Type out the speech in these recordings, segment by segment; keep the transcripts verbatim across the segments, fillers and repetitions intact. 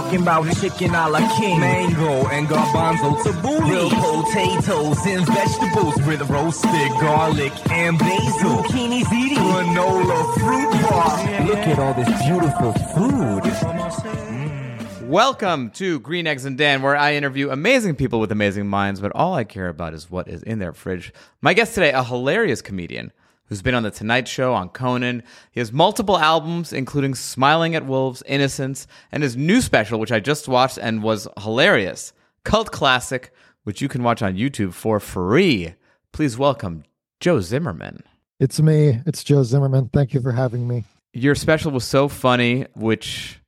talking about chicken a la king, mango and garbanzo tabbouleh, grilled potatoes and vegetables with roasted garlic and basil, zucchini ziti, granola fruit bar. Look at all this beautiful food. Welcome to Green Eggs and Dan, where I interview amazing people with amazing minds, but all I care about is what is in their fridge. My guest today, a hilarious comedian who's been on The Tonight Show, on Conan. He has multiple albums, including Smiling at Wolves, Innocence, and his new special, which I just watched and was hilarious, Cult Classic, which you can watch on YouTube for free. Please welcome Joe Zimmerman. It's me. It's Joe Zimmerman. Thank you for having me. Your special was so funny, which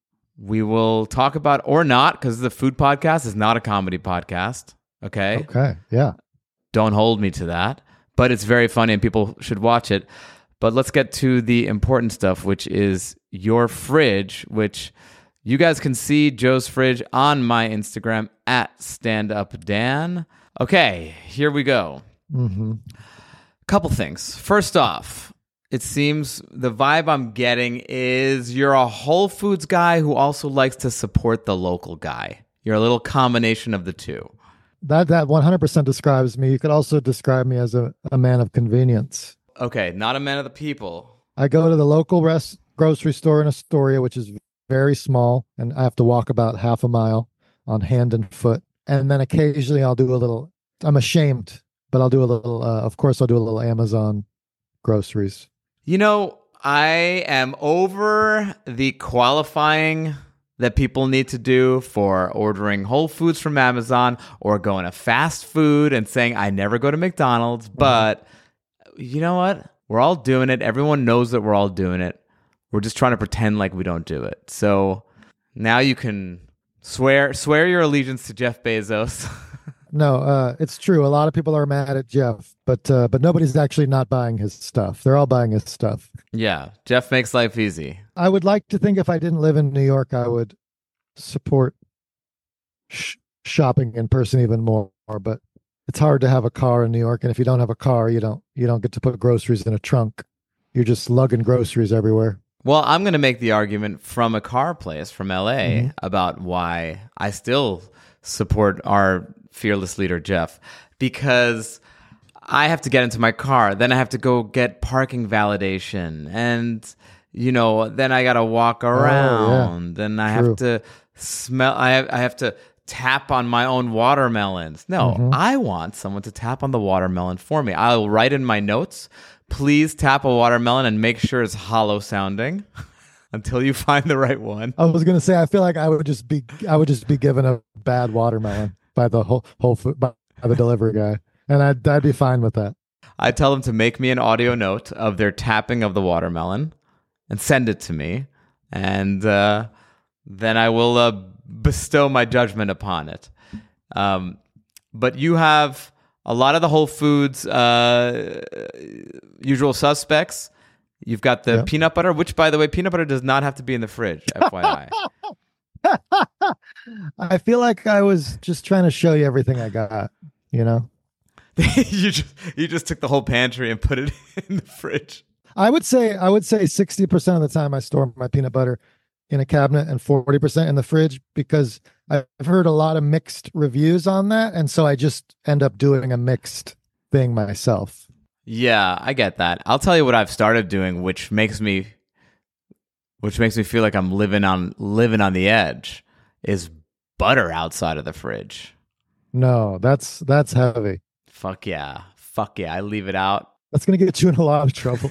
we will talk about or not, because the food podcast is not a comedy podcast. Okay? Okay, yeah. Don't hold me to that. But it's very funny and people should watch it. But let's get to the important stuff, which is your fridge, which you guys can see Joe's fridge on my Instagram at StandUpDan. Okay, here we go. Mm-hmm. Couple things. First off, it seems the vibe I'm getting is you're a Whole Foods guy who also likes to support the local guy. You're a little combination of the two. That that one hundred percent describes me. You could also describe me as a, a man of convenience. Okay, not a man of the people. I go to the local rest, grocery store in Astoria, which is very small, and I have to walk about half a mile on hand and foot. And then occasionally I'll do a little, I'm ashamed, but I'll do a little, uh, of course I'll do a little Amazon groceries. You know, I am over the qualifying that people need to do for ordering Whole Foods from Amazon or going to fast food and saying, I never go to McDonald's. But you know what? We're all doing it. Everyone knows that we're all doing it. We're just trying to pretend like we don't do it. So now you can swear swear your allegiance to Jeff Bezos. No, uh, it's true. A lot of people are mad at Jeff, but uh, but nobody's actually not buying his stuff. They're all buying his stuff. Yeah, Jeff makes life easy. I would like to think if I didn't live in New York, I would support sh- shopping in person even more. But it's hard to have a car in New York, and if you don't have a car, you don't you don't get to put groceries in a trunk. You're just lugging groceries everywhere. Well, I'm going to make the argument from a car place from L A Mm-hmm. about why I still support our fearless leader, Jeff, because I have to get into my car. Then I have to go get parking validation. And, you know, then I got to walk around. Oh, yeah. And I True. have to smell, I have, I have to tap on my own watermelons. No, Mm-hmm. I want someone to tap on the watermelon for me. I'll write in my notes, please tap a watermelon and make sure it's hollow sounding until you find the right one. I was gonna say, I feel like I would just be I would just be given a bad watermelon by the whole whole food by the delivery guy, and I'd I'd be fine with that. I tell them to make me an audio note of their tapping of the watermelon and send it to me, and uh, then I will uh, bestow my judgment upon it. Um, but you have a lot of the Whole Foods uh, usual suspects. You've got the Yep. peanut butter, which, by the way, peanut butter does not have to be in the fridge, F Y I. I feel like I was just trying to show you everything I got, you know? you just you just took the whole pantry and put it in the fridge. I would say I would say sixty percent of the time I store my peanut butter in a cabinet and forty percent in the fridge, because I've heard a lot of mixed reviews on that, and so I just end up doing a mixed thing myself. Yeah, I get that. I'll tell you what I've started doing, which makes me which makes me feel like I'm living on living on the edge, is butter outside of the fridge. No, that's that's heavy. Fuck yeah. Fuck yeah. I leave it out. That's going to get you in a lot of trouble.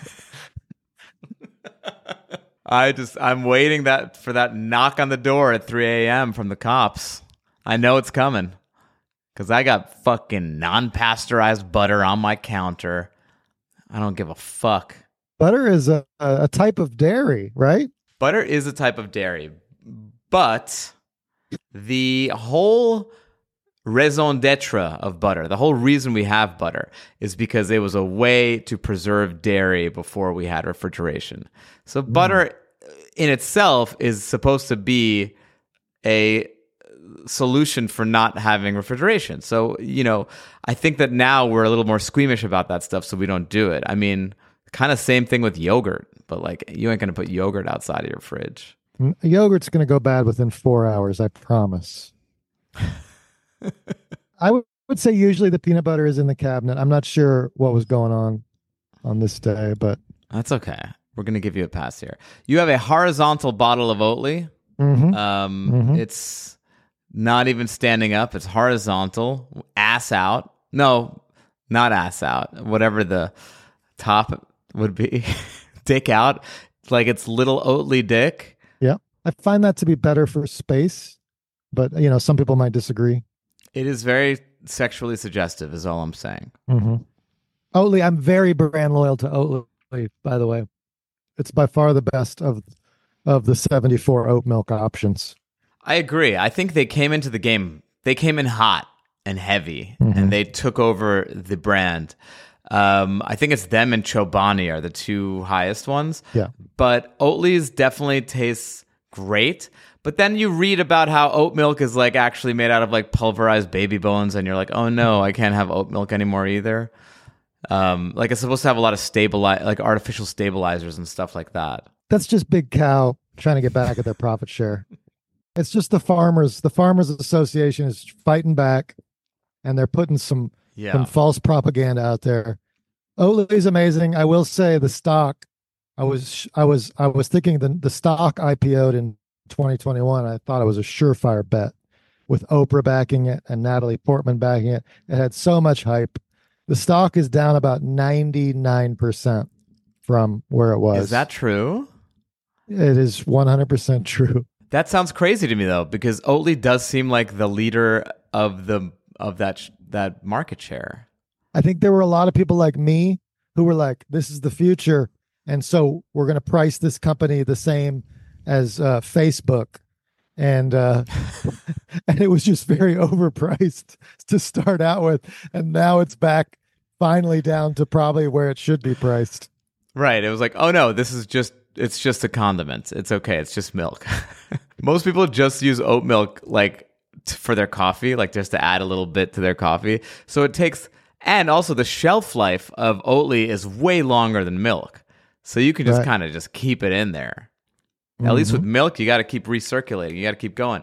I just I'm waiting that for that knock on the door at three a.m. from the cops. I know it's coming because I got fucking non-pasteurized butter on my counter. I don't give a fuck. Butter is a, a type of dairy, right? Butter is a type of dairy, but the whole raison d'etre of butter, the whole reason we have butter, is because it was a way to preserve dairy before we had refrigeration. So mm. butter in itself is supposed to be a solution for not having refrigeration. So, you know, I think that now we're a little more squeamish about that stuff, so we don't do it. I mean, kind of same thing with yogurt, but like you ain't going to put yogurt outside of your fridge. N- Yogurt's going to go bad within four hours, I promise. I would would say usually the peanut butter is in the cabinet. I'm not sure what was going on on this day, but That's okay. We're going to give you a pass here. You have a horizontal bottle of Oatly. mhm. Um, Mhm. It's not even standing up. It's horizontal, ass out. No, not ass out. Whatever the top would be, dick out. Like it's little Oatly dick. Yeah. I find that to be better for space, but you know, some people might disagree. It is very sexually suggestive, is all I'm saying. Mm-hmm. Oatly, I'm very brand loyal to Oatly, by the way. It's by far the best of of the seventy-four oat milk options. I agree. I think they came into the game. They came in hot and heavy, Mhm. and they took over the brand. Um, I think it's them and Chobani are the two highest ones. Yeah. But Oatly's definitely tastes great. But then you read about how oat milk is like actually made out of like pulverized baby bones, and you're like, oh no, I can't have oat milk anymore either. Um, like it's supposed to have a lot of stabilize, like artificial stabilizers and stuff like that. That's just big cow trying to get back at their profit share. It's just the farmers. The Farmers Association is fighting back, and they're putting some Yeah. some false propaganda out there. Oatly's amazing. I will say the stock. I was I was I was thinking the the stock I P O'd in twenty twenty-one. I thought it was a surefire bet with Oprah backing it and Natalie Portman backing it. It had so much hype. The stock is down about ninety-nine percent from where it was. Is that true? It is one hundred percent true. That sounds crazy to me though, because Oatly does seem like the leader of the of that sh- that market share. I think there were a lot of people like me who were like, this is the future. And so we're going to price this company the same as uh, Facebook. And uh, and it was just very overpriced to start out with. And now it's back finally down to probably where it should be priced. Right. It was like, oh no, this is just it's just a condiment. It's okay. It's just milk. Most people just use oat milk like t- for their coffee, like just to add a little bit to their coffee. So it takes, and also the shelf life of Oatly is way longer than milk. So you can just Right. kind of just keep it in there. At least with milk, you got to keep recirculating. You got to keep going.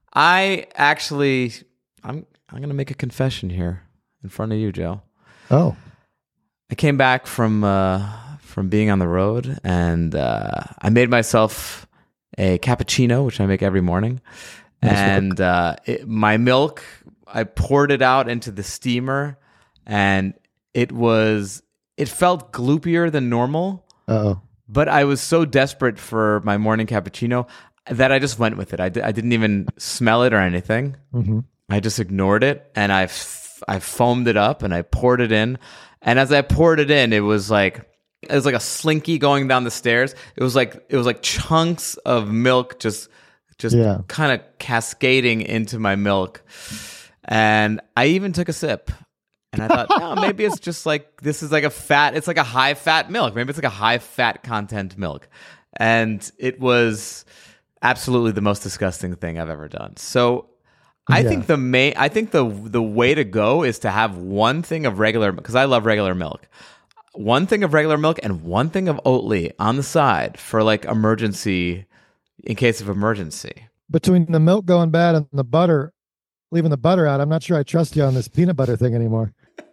I actually, I'm I'm going to make a confession here in front of you, Joe. Oh, I came back from uh, from being on the road, and uh, I made myself a cappuccino, which I make every morning. Nice and uh, it, my milk, I poured it out into the steamer, and it was it felt gloopier than normal. uh-oh. But I was so desperate for my morning cappuccino that I just went with it. I, di- I didn't even smell it or anything. Mm-hmm. I just ignored it, and I f- I foamed it up and I poured it in. And as I poured it in, it was like it was like a slinky going down the stairs. It was like it was like chunks of milk just just Yeah. kind of cascading into my milk. And I even took a sip. And I thought, oh, maybe it's just like this is like a fat. It's like a high fat milk. Maybe it's like a high fat content milk. And it was absolutely the most disgusting thing I've ever done. So I Yeah. think the main, I think the the way to go is to have one thing of regular, because I love regular milk. One thing of regular milk and one thing of Oatly on the side for like emergency, in case of emergency. Between the milk going bad and the butter, leaving the butter out, I'm not sure I trust you on this peanut butter thing anymore.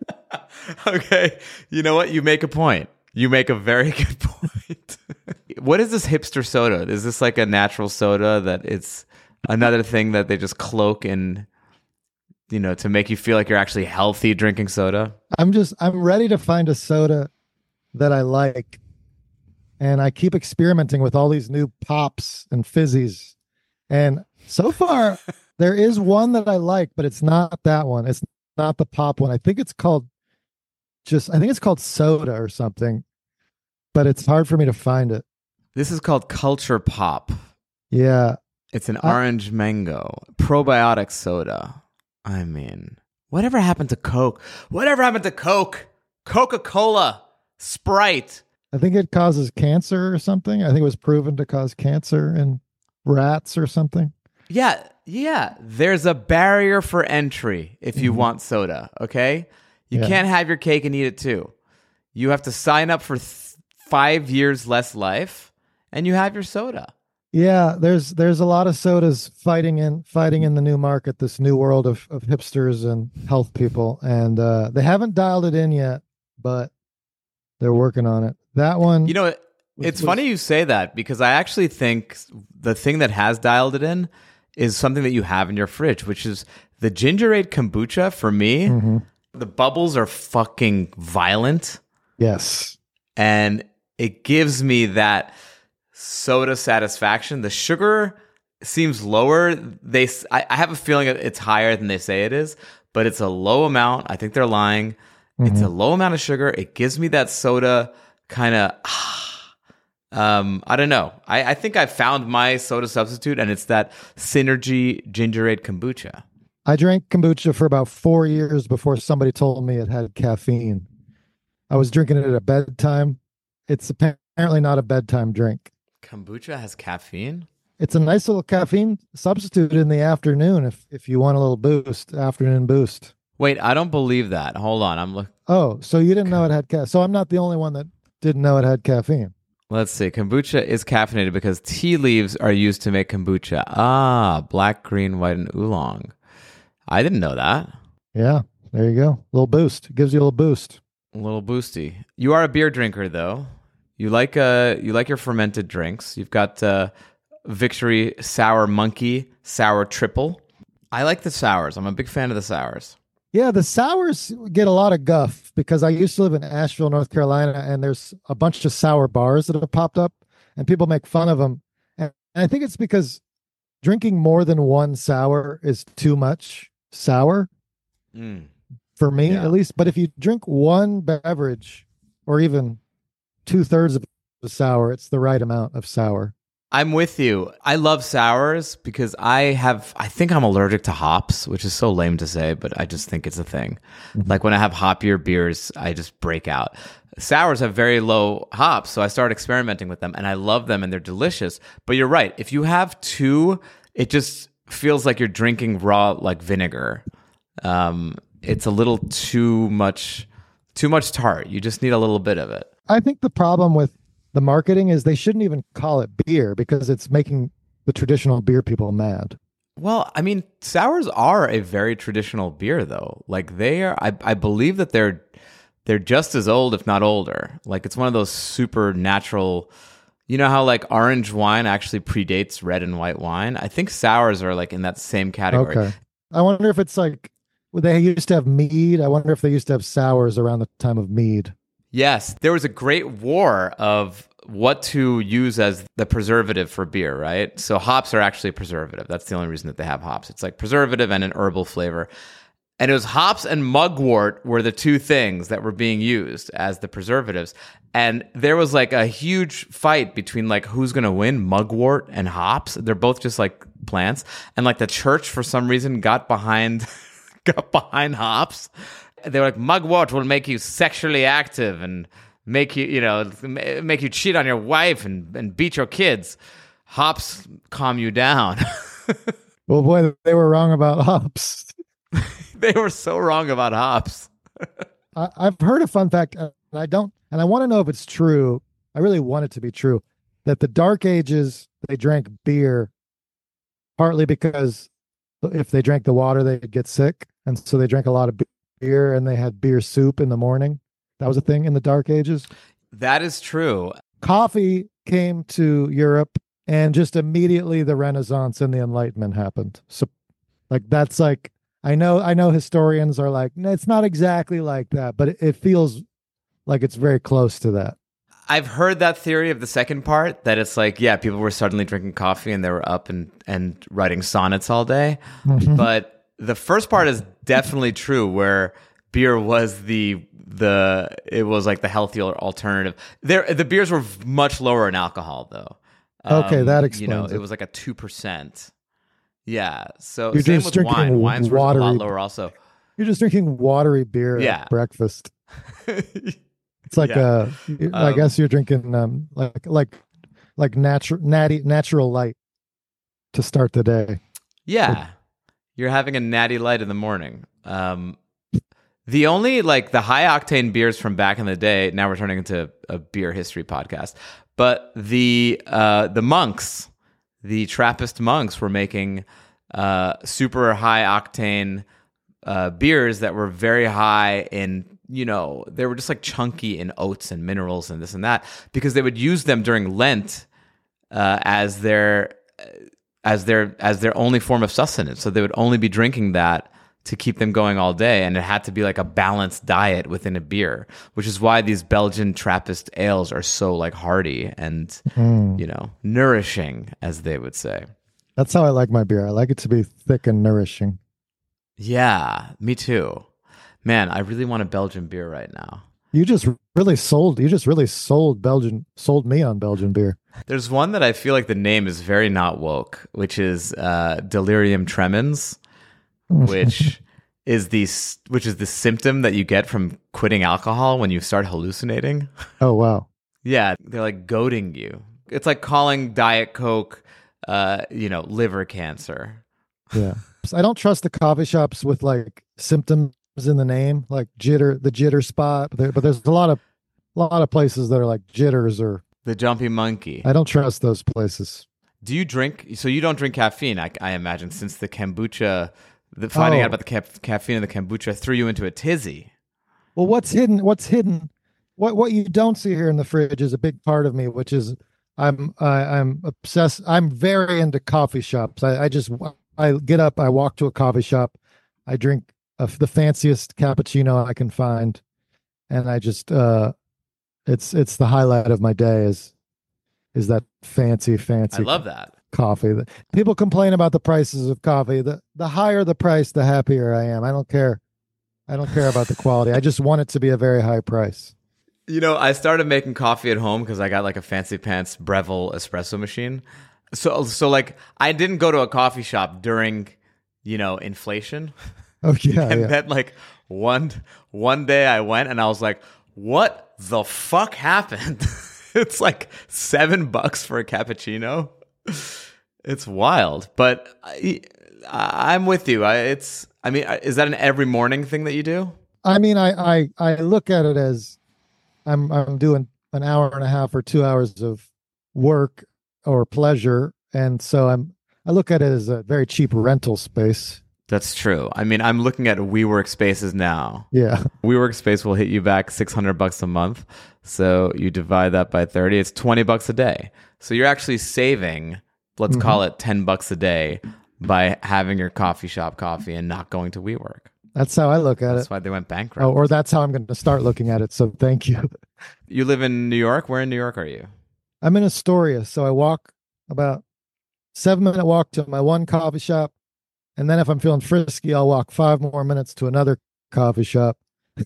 Okay, you know what? You make a point. You make a very good point. What is this hipster soda? Is this like a natural soda that it's another thing that they just cloak in, you know, to make you feel like you're actually healthy drinking soda? I'm just I'm ready to find a soda that I like. And I keep experimenting with all these new pops and fizzies. And so far there is one that I like, but it's not that one. It's not the pop one. I think it's called just I think it's called soda or something. But it's hard for me to find it. This is called Culture Pop. Yeah. It's an Uh, orange mango probiotic soda. I mean, whatever happened to Coke? Whatever happened to Coke? Coca-Cola, Sprite. I think it causes cancer or something. I think it was proven to cause cancer in rats or something. Yeah, yeah. There's a barrier for entry if you Mhm. want soda, okay? You Yeah. can't have your cake and eat it too. You have to sign up for th- five years less life, and you have your soda. Yeah, there's there's a lot of sodas fighting in fighting in the new market, this new world of of hipsters and health people, and uh, they haven't dialed it in yet, but they're working on it. That one, You know, it, was- it's was- funny you say that because I actually think the thing that has dialed it in is something that you have in your fridge, which is the Gingerade kombucha. For me, Mhm. the bubbles are fucking violent, Yes, and it gives me that soda satisfaction. The sugar seems lower. They, s- I, I have a feeling it's higher than they say it is, but it's a low amount. I think they're lying. It's a low amount of sugar. It gives me that soda kind of. Um, I don't know. I, I think I found my soda substitute, and it's that Synergy Gingerade kombucha. I drank kombucha for about four years before somebody told me it had caffeine. I was drinking it at bedtime. It's apparently not a bedtime drink. Kombucha has caffeine? It's a nice little caffeine substitute in the afternoon if if you want a little boost, afternoon boost. Wait, I don't believe that. Hold on. I'm look. Oh, so you didn't know it had caffeine. So I'm not the only one that didn't know it had caffeine. Let's see. Kombucha is caffeinated because tea leaves are used to make kombucha. Ah, black, green, white, and oolong. I didn't know that. Yeah, there you go. Little boost. Gives you a little boost. A little boosty. You are a beer drinker, though. You like uh, you like your fermented drinks. You've got uh, Victory Sour Monkey Sour Triple. I like the sours. I'm a big fan of the sours. Yeah, the sours get a lot of guff because I used to live in Asheville, North Carolina, and there's a bunch of sour bars that have popped up, and people make fun of them. And I think it's because drinking more than one sour is too much sour Mm. for me, Yeah. at least. But if you drink one beverage or even two thirds of the sour, it's the right amount of sour. I'm with you. I love sours because I have, I think I'm allergic to hops, which is so lame to say, but I just think it's a thing. Like when I have hoppier beers, I just break out. Sours have very low hops, so I started experimenting with them and I love them and they're delicious. But you're right. If you have two, it just feels like you're drinking raw, like vinegar. Um, it's a little too much, too much tart. You just need a little bit of it. I think the problem with the marketing is they shouldn't even call it beer because it's making the traditional beer people mad. Well, I mean, sours are a very traditional beer, though. Like they are, I, I believe that they're they're just as old, if not older. Like it's one of those super natural. You know how like orange wine actually predates red and white wine? I think sours are like in that same category. Okay. I wonder if it's like well, they used to have mead. I wonder if they used to have sours around the time of mead. Yes, there was a great war of what to use as the preservative for beer, right? So hops are actually a preservative. That's the only reason that they have hops. It's like preservative and an herbal flavor. And it was hops and mugwort were the two things that were being used as the preservatives. And there was like a huge fight between like who's going to win, mugwort and hops. They're both just like plants. And like the church for some reason got behind got behind hops. They were like, mugwort will make you sexually active and make you, you know, make you cheat on your wife and, and beat your kids. Hops calm you down. Well, boy, they were wrong about hops. They were so wrong about hops. I, I've heard a fun fact, and I don't, and I want to know if it's true. I really want it to be true that the Dark Ages they drank beer partly because if they drank the water they'd get sick, and so they drank a lot of beer and they had beer soup in the morning. That was a thing in the Dark Ages. That is true. Coffee came to Europe, and just immediately the Renaissance and the Enlightenment happened. So, like that's like. I know, I know historians are like, no, it's not exactly like that, but it, it feels like it's very close to that. I've heard that theory of the second part that it's like, yeah, people were suddenly drinking coffee and they were up and, and writing sonnets all day. Mhm. But the first part is definitely true where beer was the, the, it was like the healthier alternative. There, the beers were much lower in alcohol though. Okay, that You know, explains it it. was like a two percent. Yeah. So You're same just with drinking wine. Wines were a lot watery- lower also. You're just drinking watery beer Yeah. at breakfast. It's like Yeah. uh I Um, guess you're drinking um like like like natural natty natural light to start the day. Yeah. You're having a natty light in the morning. Um, the only like the high octane beers from back in the day, now we're turning into a beer history podcast, but the uh, the monks, the Trappist monks were making uh, super high octane uh, beers that were very high in, you know, they were just like chunky in oats and minerals and this and that, because they would use them during Lent uh, as their as their as their only form of sustenance. So they would only be drinking that to keep them going all day, and it had to be like a balanced diet within a beer, which is why these Belgian Trappist ales are so like hearty and Mm. you know, nourishing, as they would say. That's how I like my beer. I like it to be thick and nourishing. Yeah, me too. Man, I really want a Belgian beer right now. You just really sold. You just really sold Belgian. Sold me on Belgian beer. There's one that I feel like the name is very not woke, which is uh, Delirium Tremens, which is the s- which is the symptom that you get from quitting alcohol when you start hallucinating. Oh wow. Yeah, they're like goading you. It's like calling Diet Coke, uh, you know, liver cancer. Yeah. So I don't trust the coffee shops with like symptoms in the name, like jitter, the jitter spot. But, there, but there's a lot of, a lot of places that are like jitters, or The Jumpy Monkey. I don't trust those places. Do you drink? So you don't drink caffeine, I, I imagine, since the kombucha, the, finding Oh. out about the ca- caffeine in the kombucha threw you into a tizzy. Well, what's hidden? What's hidden? What what you don't see here in the fridge is a big part of me, which is I'm I, I'm obsessed. I'm very into coffee shops. I, I just I get up, I walk to a coffee shop, I drink a, the fanciest cappuccino I can find, and I just uh, it's it's the highlight of my day is is that fancy fancy. I love that. coffee. The- People complain about the prices of coffee. The the higher the price, the happier I am. I don't care. I don't care about the quality. I just want it to be a very high price. You know, I started making coffee at home because I got like a fancy pants Breville espresso machine. So, so like, I didn't go to a coffee shop during, you know, inflation. Oh yeah, And yeah. then like one one day I went and I was like, what the fuck happened? It's like seven bucks for a cappuccino. It's wild, but I, I'm with you. I, it's, I mean, is that an every morning thing that you do? I mean, I, I I look at it as I'm I'm doing an hour and a half or two hours of work or pleasure, and so I'm I look at it as a very cheap rental space. That's true. I mean, I'm looking at WeWork spaces now. Yeah, WeWork space will hit you back six hundred bucks a month. So you divide that by thirty, it's twenty bucks a day. So you're actually saving, let's Mhm. call it ten bucks a day by having your coffee shop coffee and not going to WeWork. that's how I look at That's it. why they went bankrupt. Oh, or that's how I'm going to start looking at it. So thank you. You live in New York? Where in New York are you? I'm in Astoria, so I walk about seven minute walk to my one coffee shop, and then if I'm feeling frisky, I'll walk five more minutes to another coffee shop.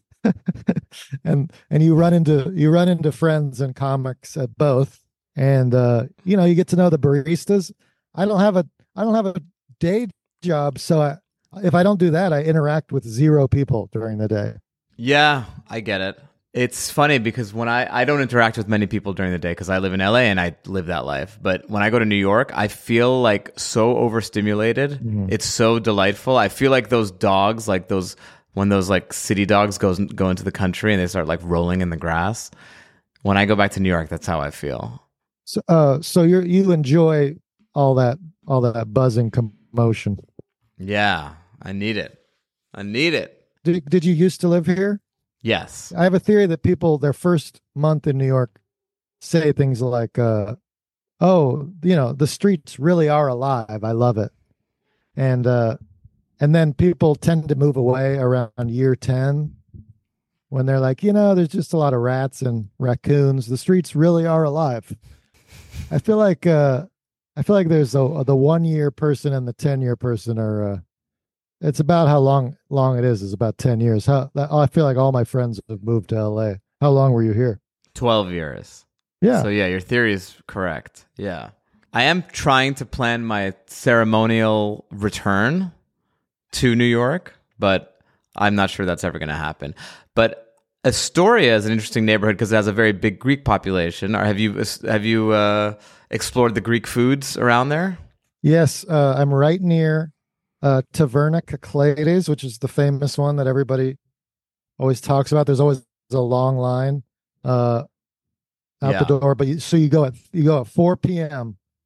and and you run into you run into friends and comics at both, and uh, you know you get to know the baristas. I don't have a I don't have a day job, so I, if I don't do that, I interact with zero people during the day. Yeah, I get it. It's funny because when I, I don't interact with many people during the day because I live in L A and I live that life. But when I go to New York, I feel like so overstimulated. Mhm. It's so delightful. I feel like those dogs, like those, when those like city dogs goes, go into the country and they start like rolling in the grass. When I go back to New York, that's how I feel. So, uh, so you you enjoy all that all that buzzing commotion. Yeah, I need it. I need it. Did did you used to live here? Yes. I have a theory that people their first month in New York say things like, uh, "Oh, you know, the streets really are alive. I love it," and uh, and then people tend to move away around year ten when they're like, you know, there's just a lot of rats and raccoons. The streets really are alive. I feel like uh, I feel like there's a, the one year person and the ten year person are. Uh, it's about how long long it is. Is about ten years. How I feel like all my friends have moved to L A. How long were you here? twelve years. Yeah. So yeah, your theory is correct. Yeah. I am trying to plan my ceremonial return to New York, but I'm not sure that's ever going to happen. But Astoria is an interesting neighborhood because it has a very big Greek population. Or have you have you uh, explored the Greek foods around there? Yes, uh, I'm right near uh, Taverna Kaklades, which is the famous one that everybody always talks about. There's always a long line uh, out Yeah. the door, but you, so you go at you go at four p.m.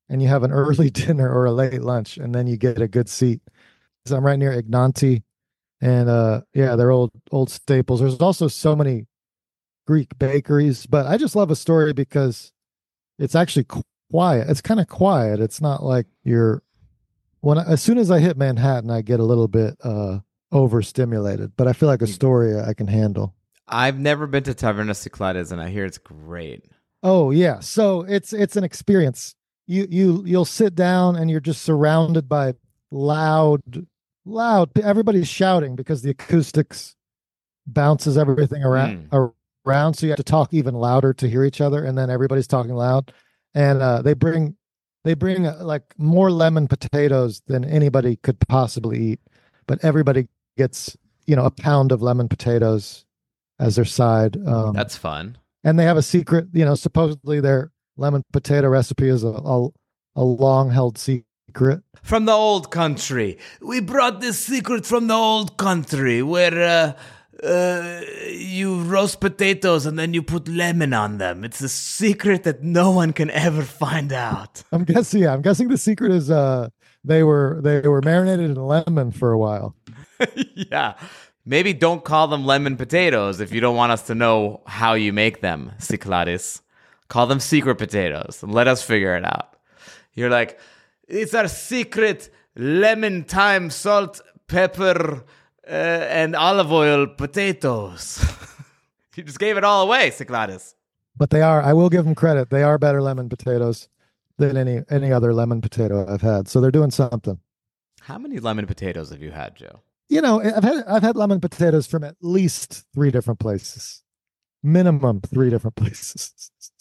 and you have an early dinner or a late lunch, and then you get a good seat. So I'm right near Ignanti, and uh, yeah, they're old old staples. There's also so many Greek bakeries, but I just love Astoria because it's actually quiet. It's kind of quiet. It's not like you're when I, as soon as I hit Manhattan, I get a little bit uh, overstimulated. But I feel like Astoria I can handle. I've never been to Taverna Cyclades, and I hear it's great. Oh yeah, so it's it's an experience. You you you'll sit down and you're just surrounded by loud, loud. Everybody's shouting because the acoustics bounces everything around Mm. around. So you have to talk even louder to hear each other, and then everybody's talking loud. And uh, they bring they bring uh, like more lemon potatoes than anybody could possibly eat, but everybody gets you know a pound of lemon potatoes as their side. Um, That's fun. and they have a secret, you know, supposedly their lemon potato recipe is a, a, a long held secret. From the old country. We brought this secret from the old country where uh, uh, you roast potatoes and then you put lemon on them. It's a secret that no one can ever find out. I'm guessing, yeah, I'm guessing the secret is uh, they were they were marinated in lemon for a while. Yeah. Maybe don't call them lemon potatoes if you don't want us to know how you make them, Cyclades. Call them secret potatoes and let us figure it out. You're like, it's our secret lemon, thyme, salt, pepper, uh, and olive oil potatoes. You just gave it all away, Cyclades. But they are, I will give them credit, they are better lemon potatoes than any any other lemon potato I've had. So they're doing something. How many lemon potatoes have you had, Joe? You know, I've had I've had lemon potatoes from at least three different places. Minimum three different places.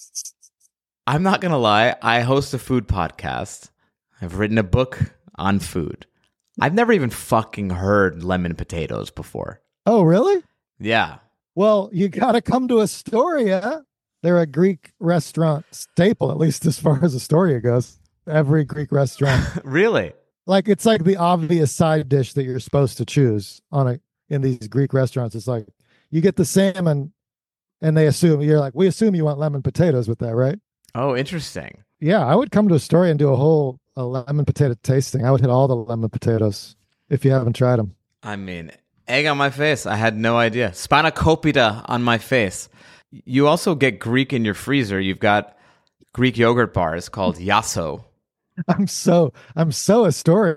I'm not going to lie. I host a food podcast. I've written a book on food. I've never even fucking heard lemon potatoes before. Oh, really? Yeah. Well, you got to come to Astoria. They're a Greek restaurant staple, at least as far as Astoria goes. Every Greek restaurant. Really? Like it's like the obvious side dish that you're supposed to choose on a in these Greek restaurants. It's like you get the salmon and they assume you're like, we assume you want lemon potatoes with that, right? Oh, interesting. Yeah, I would come to Astoria and do a whole a lemon potato tasting. I would hit all the lemon potatoes if you haven't tried them. I mean, egg on my face. I had no idea. Spanakopita on my face. You also get Greek in your freezer. You've got Greek yogurt bars called Yasso. I'm so I'm so Astoria.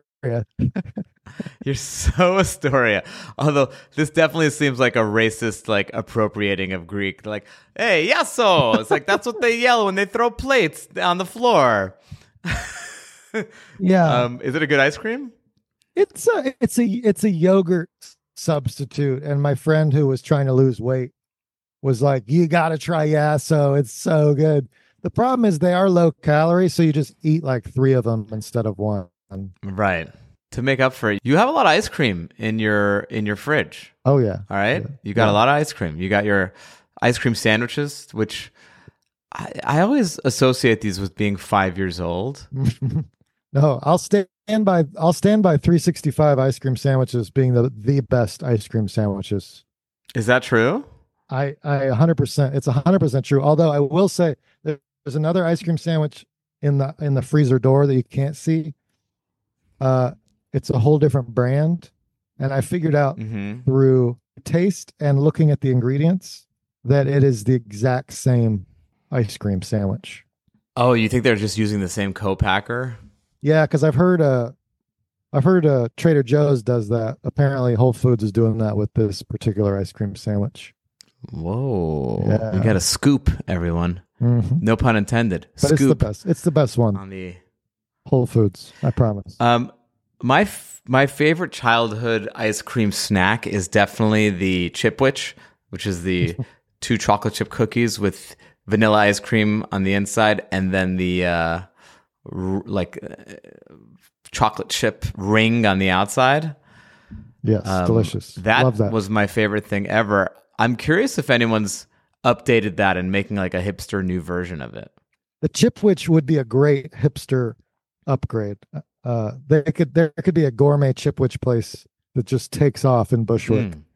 You're so Astoria. Although this definitely seems like a racist, like appropriating of Greek. Like, hey, Yasso. It's like that's what they yell when they throw plates on the floor. Yeah. Um, is it a good ice cream? It's a it's a it's a yogurt substitute. And my friend who was trying to lose weight was like, you gotta try Yasso. It's so good. The problem is they are low calorie, so you just eat like three of them instead of one. Right. To make up for it, you have a lot of ice cream in your in your fridge. Oh yeah. All right. Yeah. You got Yeah. a lot of ice cream. You got your ice cream sandwiches, which I, I always associate these with being five years old. No, I'll stand by I'll stand by three sixty-five ice cream sandwiches being the the best ice cream sandwiches. Is that true? I I one hundred percent it's one hundred percent true. Although I will say there's another ice cream sandwich in the in the freezer door that you can't see. Uh it's a whole different brand, and I figured out Mm-hmm. through taste and looking at the ingredients that it is the exact same ice cream sandwich. Oh, you think they're just using the same co-packer? Yeah, because I've heard uh I've heard uh Trader Joe's does that. Apparently Whole Foods is doing that with this particular ice cream sandwich. Whoa. Yeah. You got a scoop, everyone. Mhm. No pun intended. But it's the Scoop best. It's the best one. on the Whole Foods, I promise. Um, my f- my favorite childhood ice cream snack is definitely the Chipwich, which is the two chocolate chip cookies with vanilla ice cream on the inside, and then the uh, r- like uh, chocolate chip ring on the outside. Yes, Um, delicious. That, Love that. was my favorite thing ever. I'm curious if anyone's updated that and making like a hipster new version of it. The Chipwich would be a great hipster upgrade. Uh, there could there could be a gourmet Chipwich place that just takes off in Bushwick. Mm.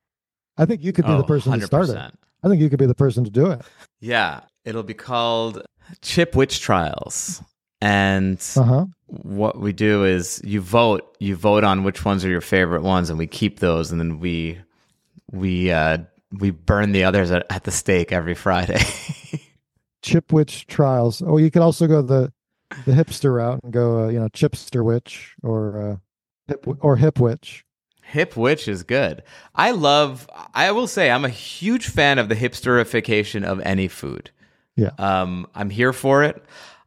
I think you could be Oh, the person to start it. one hundred percent. I think you could be the person to do it. Yeah, it'll be called Chip Witch Trials. And Uh-huh. what we do is you vote. You vote on which ones are your favorite ones, and we keep those, and then we we uh, we burn the others at, at the stake every Friday. Chipwich trials. Oh, you could also go the the hipster route and go, uh, you know, chipster witch or uh, hip or hip witch. Hip witch is good. I love. I will say I'm a huge fan of the hipsterification of any food. Yeah. Um, I'm here for it.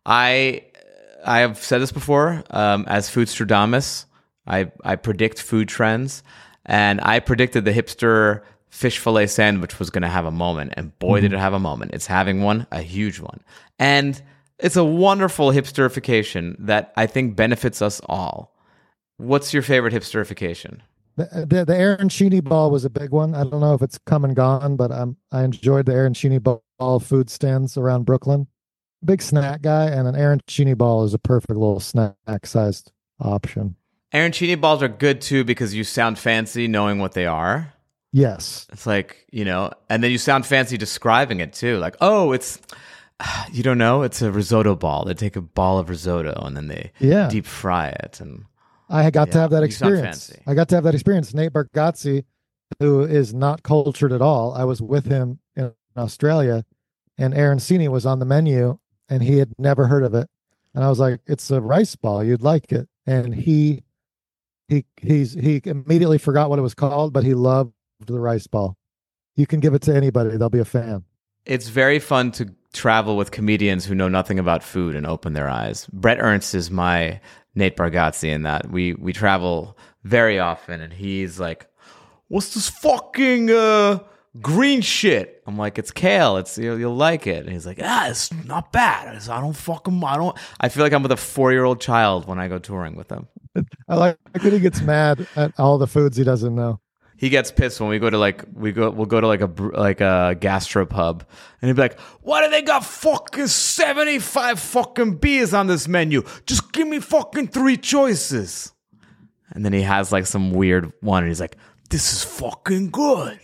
I I have said this before. Um, as Foodstradamus, I I predict food trends, and I predicted the hipster fish fillet sandwich was going to have a moment, and boy, mm-hmm. did it have a moment. It's having one, a huge one, and it's a wonderful hipsterification that I think benefits us all. What's your favorite hipsterification? The, the, the arancini ball was a big one. I don't know if it's come and gone, but um, I enjoyed the arancini ball food stands around Brooklyn. Big snack guy, and an arancini ball is a perfect little snack-sized option. Arancini balls are good, too, because you sound fancy knowing what they are. Yes. It's like, you know, and then you sound fancy describing it, too. Like, oh, it's, you don't know, it's a risotto ball. They take a ball of risotto, and then they yeah. deep fry it, and... I got yeah, to have that experience. I got to have that experience. Nate Bargatze, who is not cultured at all, I was with him in Australia, and arancini was on the menu, and he had never heard of it. And I was like, "It's a rice ball. You'd like it." And he, he, he's he immediately forgot what it was called, but he loved the rice ball. You can give it to anybody; they'll be a fan. It's very fun to travel with comedians who know nothing about food and open their eyes. Brett Ernst is my Nate Bargatze in that. We we travel very often, and he's like, "What's this fucking uh, green shit?" I'm like, "It's kale. It's you'll, you'll like it." And he's like, "Ah, it's not bad. I don't fucking I don't." I feel like I'm with a four year old child when I go touring with him. I like when he gets mad at all the foods he doesn't know. He gets pissed when we go to like we go we'll go to like a like a gastropub, and he'd be like, "Why do they got fucking seventy-five fucking beers on this menu? Just give me fucking three choices." And then he has like some weird one, and he's like, "This is fucking good."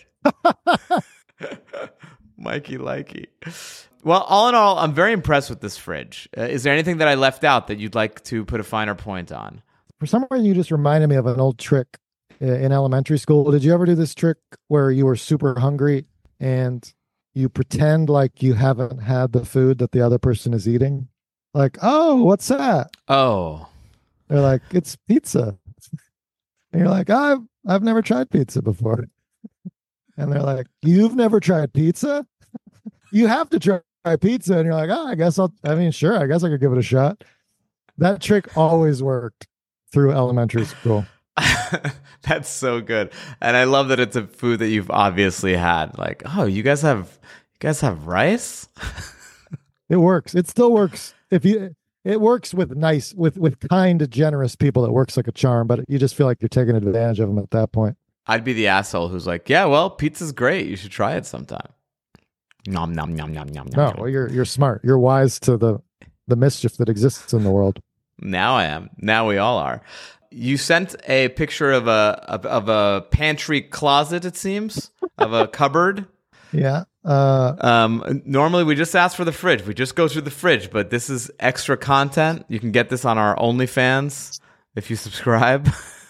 Mikey likey. Well, all in all, I'm very impressed with this fridge. Uh, is there anything that I left out that you'd like to put a finer point on? For some reason, you just reminded me of an old trick in elementary school. Did you ever do this trick where you were super hungry and you pretend like you haven't had the food that the other person is eating? Like, "Oh, what's that?" Oh. They're like, "It's pizza." And you're like, "I've I've never tried pizza before." And they're like, "You've never tried pizza? You have to try pizza." And you're like, "Oh, I guess I'll, I mean, sure, I guess I could give it a shot." That trick always worked through elementary school. That's so good. And I love that it's a food that you've obviously had. Like, "Oh, you guys have you guys have rice?" It works. It still works. If you it works with nice with with kind, generous people. It works like a charm, but you just feel like you're taking advantage of them at that point. I'd be the asshole who's like, "Yeah, well, pizza's great. You should try it sometime." Nom nom nom nom nom. No, well, you're you're smart. You're wise to the the mischief that exists in the world. Now I am. Now we all are. You sent a picture of a of, of a pantry closet, it seems, of a cupboard. Yeah. Uh, um, normally, we just ask for the fridge. We just go through the fridge, but this is extra content. You can get this on our OnlyFans if you subscribe.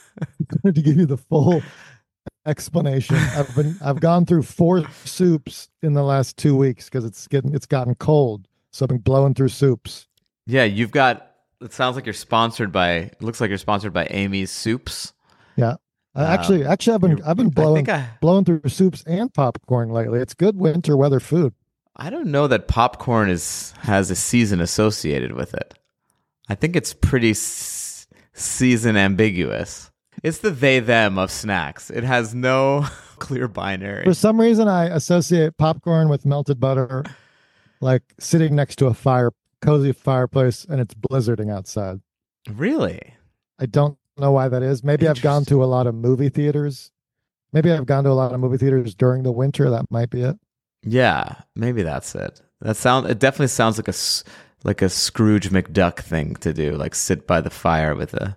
To give you the full explanation, I've been I've gone through four soups in the last two weeks because it's getting it's gotten cold, so I've been blowing through soups. Yeah, you've got. It sounds like you're sponsored by. It looks like you're sponsored by Amy's Soups. Yeah, uh, actually, actually, I've been I've been blowing I I, blowing through soups and popcorn lately. It's good winter weather food. I don't know that popcorn is has a season associated with it. I think it's pretty s- season ambiguous. It's the they them of snacks. It has no clear binary. For some reason, I associate popcorn with melted butter, like sitting next to a fire. Cozy fireplace, and it's blizzarding outside. Really? I don't know why that is. Maybe I've gone to a lot of movie theaters. Maybe I've gone to a lot of movie theaters during the winter. That might be it. Yeah, maybe that's it. That sound. It definitely sounds like a like a Scrooge McDuck thing to do, like sit by the fire with a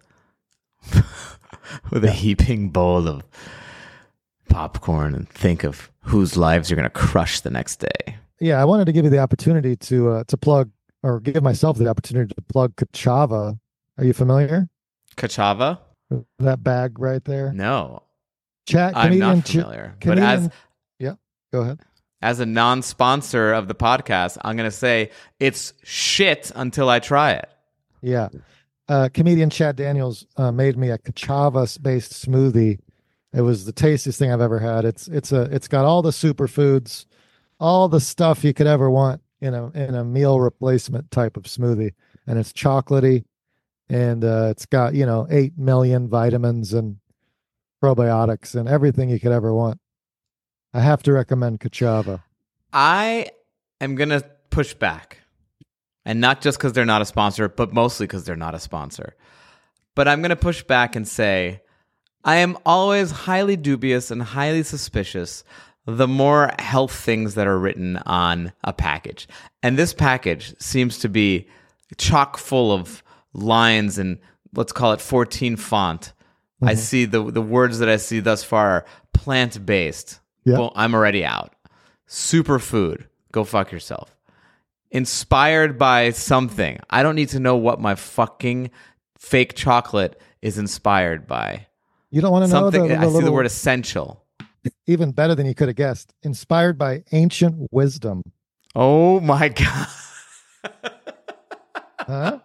with a heaping bowl of popcorn and think of whose lives you're going to crush the next day. Yeah, I wanted to give you the opportunity to uh, to plug or give myself the opportunity to plug Kachava. Are you familiar? Kachava? That bag right there. No, Chat I'm comedian. not Ch- familiar. But comedian, as yeah, go ahead. as a non-sponsor of the podcast, I'm going to say it's shit until I try it. Yeah. Uh, comedian Chad Daniels uh, made me a Kachava based smoothie. It was the tastiest thing I've ever had. It's it's a it's got all the superfoods, all the stuff you could ever want in a in a meal replacement type of smoothie, and it's chocolatey, and uh, it's got you know eight million vitamins and probiotics and everything you could ever want. I have to recommend Kachava. I am going to push back. And not just because they're not a sponsor, but mostly because they're not a sponsor. But I'm going to push back and say, I am always highly dubious and highly suspicious the more health things that are written on a package. And this package seems to be chock full of lines and let's call it fourteen font. Mm-hmm. I see the, the words that I see thus far are plant-based. Yep. Well, I'm already out. Superfood. Go fuck yourself. Inspired by something. I don't need to know what my fucking fake chocolate is inspired by. You don't want to know something. the, the I see little, the word essential. Even better than you could have guessed. Inspired by ancient wisdom. Oh my god! Huh?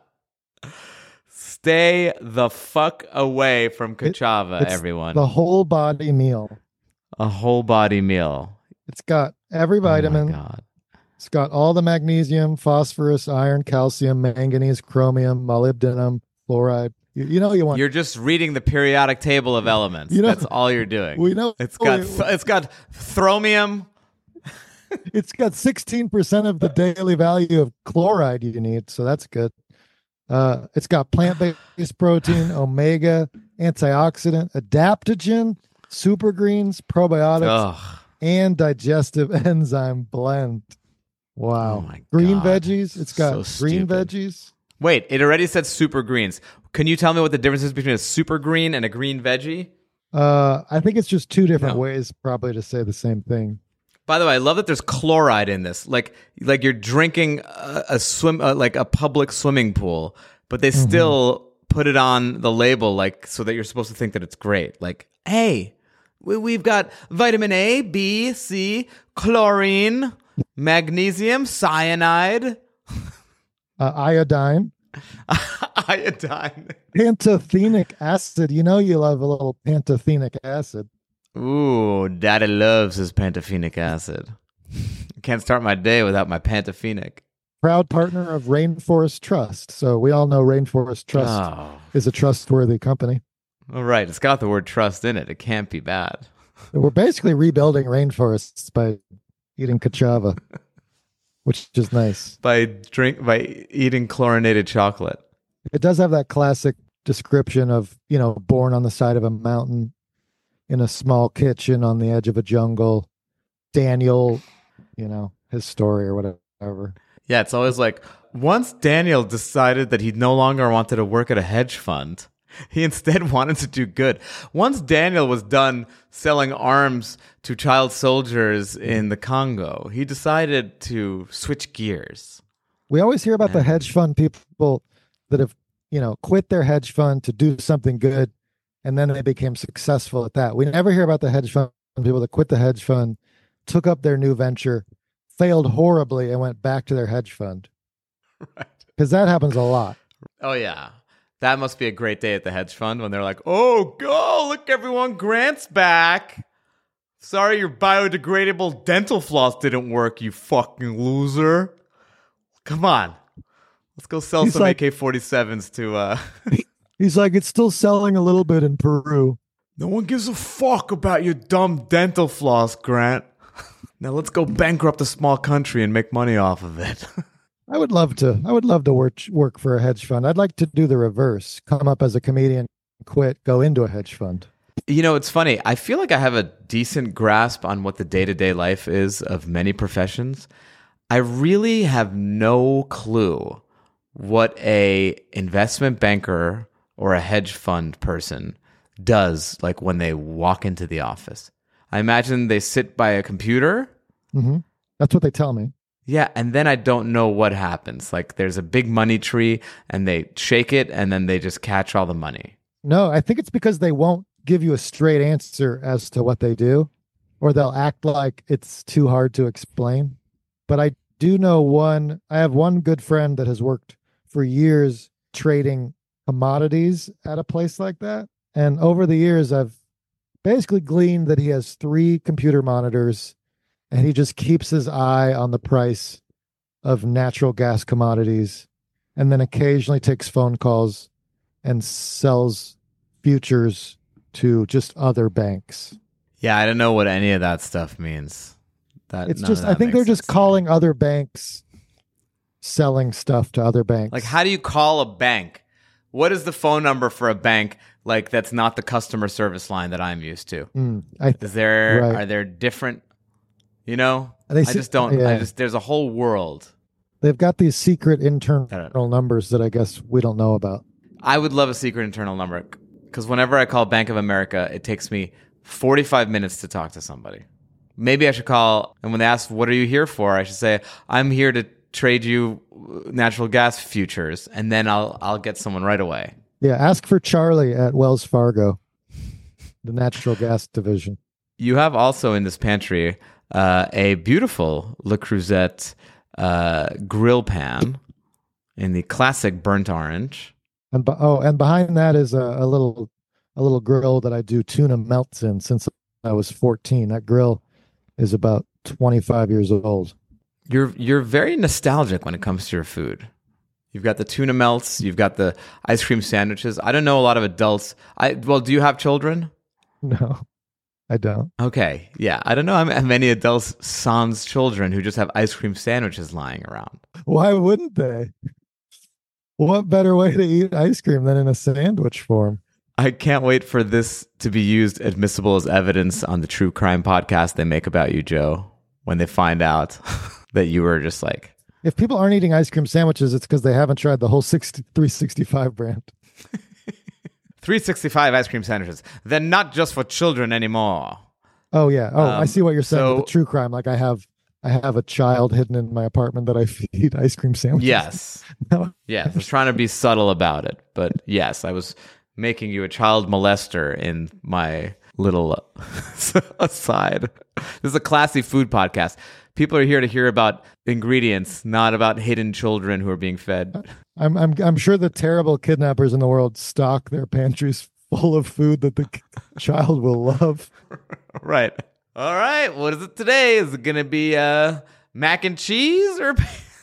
Stay the fuck away from Kachava, It's everyone. The whole body meal. A whole body meal. It's got every vitamin. Oh my god. It's got all the magnesium, phosphorus, iron, calcium, manganese, chromium, molybdenum, fluoride. You, you know you want. You're just reading the periodic table of elements. You know- That's all you're doing. We know It's got we- th- it's got thromium. It's got sixteen percent of the daily value of chloride you need, so that's good. Uh, it's got plant-based protein, omega, antioxidant, adaptogen, super greens, probiotics, Ugh. and digestive enzyme blend. Wow. Oh my green God. veggies. It's got So green stupid. veggies. Wait, it already said super greens. Can you tell me what the difference is between a super green and a green veggie? Uh, I think it's just two different No. ways probably to say the same thing. By the way, I love that there's chloride in this. Like, like you're drinking a, a swim, uh, like a public swimming pool, but they Mm-hmm. still put it on the label, like so that you're supposed to think that it's great. Like, hey, we, we've got vitamin A, B, C, chlorine, magnesium, cyanide, Uh, iodine, iodine. pantothenic acid. You know you love a little pantothenic acid. Ooh, daddy loves his pantothenic acid. Can't start my day without my pantothenic. Proud partner of Rainforest Trust. So we all know Rainforest Trust Oh, is a trustworthy company. all right. It's got the word trust in it. It can't be bad. We're basically rebuilding rainforests by eating Kachava, which is nice. By drink by eating chlorinated chocolate. It does have that classic description of, you know, born on the side of a mountain in a small kitchen on the edge of a jungle. Daniel, you know, his story or whatever. Yeah, it's always like once Daniel decided that he no longer wanted to work at a hedge fund. He instead wanted to do good. Once Daniel was done selling arms to child soldiers in the Congo, he decided to switch gears. We always hear about the hedge fund people that have, you know, quit their hedge fund to do something good, and then they became successful at that. We never hear about the hedge fund people that quit the hedge fund, took up their new venture, failed horribly, and went back to their hedge fund. Right. Because that happens a lot. Oh, yeah. That must be a great day at the hedge fund when they're like, oh, go, look, everyone, Grant's back. Sorry your biodegradable dental floss didn't work, you fucking loser. Come on. Let's go sell He's some like- A K forty-sevens to... uh He's like, it's still selling a little bit in Peru. No one gives a fuck about your dumb dental floss, Grant. Now let's go bankrupt a small country and make money off of it. I would love to. I would love to work work for a hedge fund. I'd like to do the reverse. Come up as a comedian, quit, go into a hedge fund. You know, it's funny. I feel like I have a decent grasp on what the day-to-day life is of many professions. I really have no clue what a investment banker or a hedge fund person does, like when they walk into the office. I imagine they sit by a computer. hmm That's what they tell me. Yeah, and then I don't know what happens. Like there's a big money tree and they shake it and then they just catch all the money. No, I think it's because they won't give you a straight answer as to what they do, or they'll act like it's too hard to explain. But I do know one, I have one good friend that has worked for years trading commodities at a place like that. And over the years, I've basically gleaned that he has three computer monitors and he just keeps his eye on the price of natural gas commodities and then occasionally takes phone calls and sells futures to just other banks. Yeah, I don't know what any of that stuff means. That It's none just, of I that think they're makes just sense to me. calling other banks, selling stuff to other banks. Like, how do you call a bank? What is the phone number for a bank like that's not the customer service line that I'm used to? Mm, I, Is there Right. are there different? You know, They I se- just don't. I yeah. just there's a whole world. they've got these secret I internal numbers that I guess we don't know about. I would love a secret internal number because whenever I call Bank of America, it takes me forty-five minutes to talk to somebody. Maybe I should call, and when they ask, what are you here for? I should say, I'm here to trade you natural gas futures, and then I'll I'll get someone right away. Yeah, ask for Charlie at Wells Fargo, the natural gas division. You have also in this pantry uh, a beautiful Le Creuset uh, grill pan in the classic burnt orange. And be- oh, and behind that is a, a little a little grill that I do tuna melts in since I was fourteen. That grill is about twenty-five years old. You're you're very nostalgic when it comes to your food. You've got the tuna melts. You've got the ice cream sandwiches. I don't know a lot of adults. I well, do you have children? No, I don't. Okay, yeah. I don't know how many adults sans children who just have ice cream sandwiches lying around. Why wouldn't they? What better way to eat ice cream than in a sandwich form? I can't wait for this to be used admissible as evidence on the true crime podcast they make about you, Joe, when they find out that you were just like, If people aren't eating ice cream sandwiches, it's because they haven't tried the whole sixty, three sixty-five brand. three sixty-five ice cream sandwiches. They're not just for children anymore. Oh yeah. Oh, I Um, see what you're saying. so- with the true crime, like I have, I have a child hidden in my apartment that I feed ice cream sandwiches. Yes. No. Yes. I was trying to be subtle about it. But yes, I was making you a child molester in my little aside. This is a classy food podcast. People are here to hear about ingredients, not about hidden children who are being fed. I'm, I'm, I'm sure the terrible kidnappers in the world stock their pantries full of food that the child will love. Right. All right. What is it today? Is it going to be uh, mac and cheese or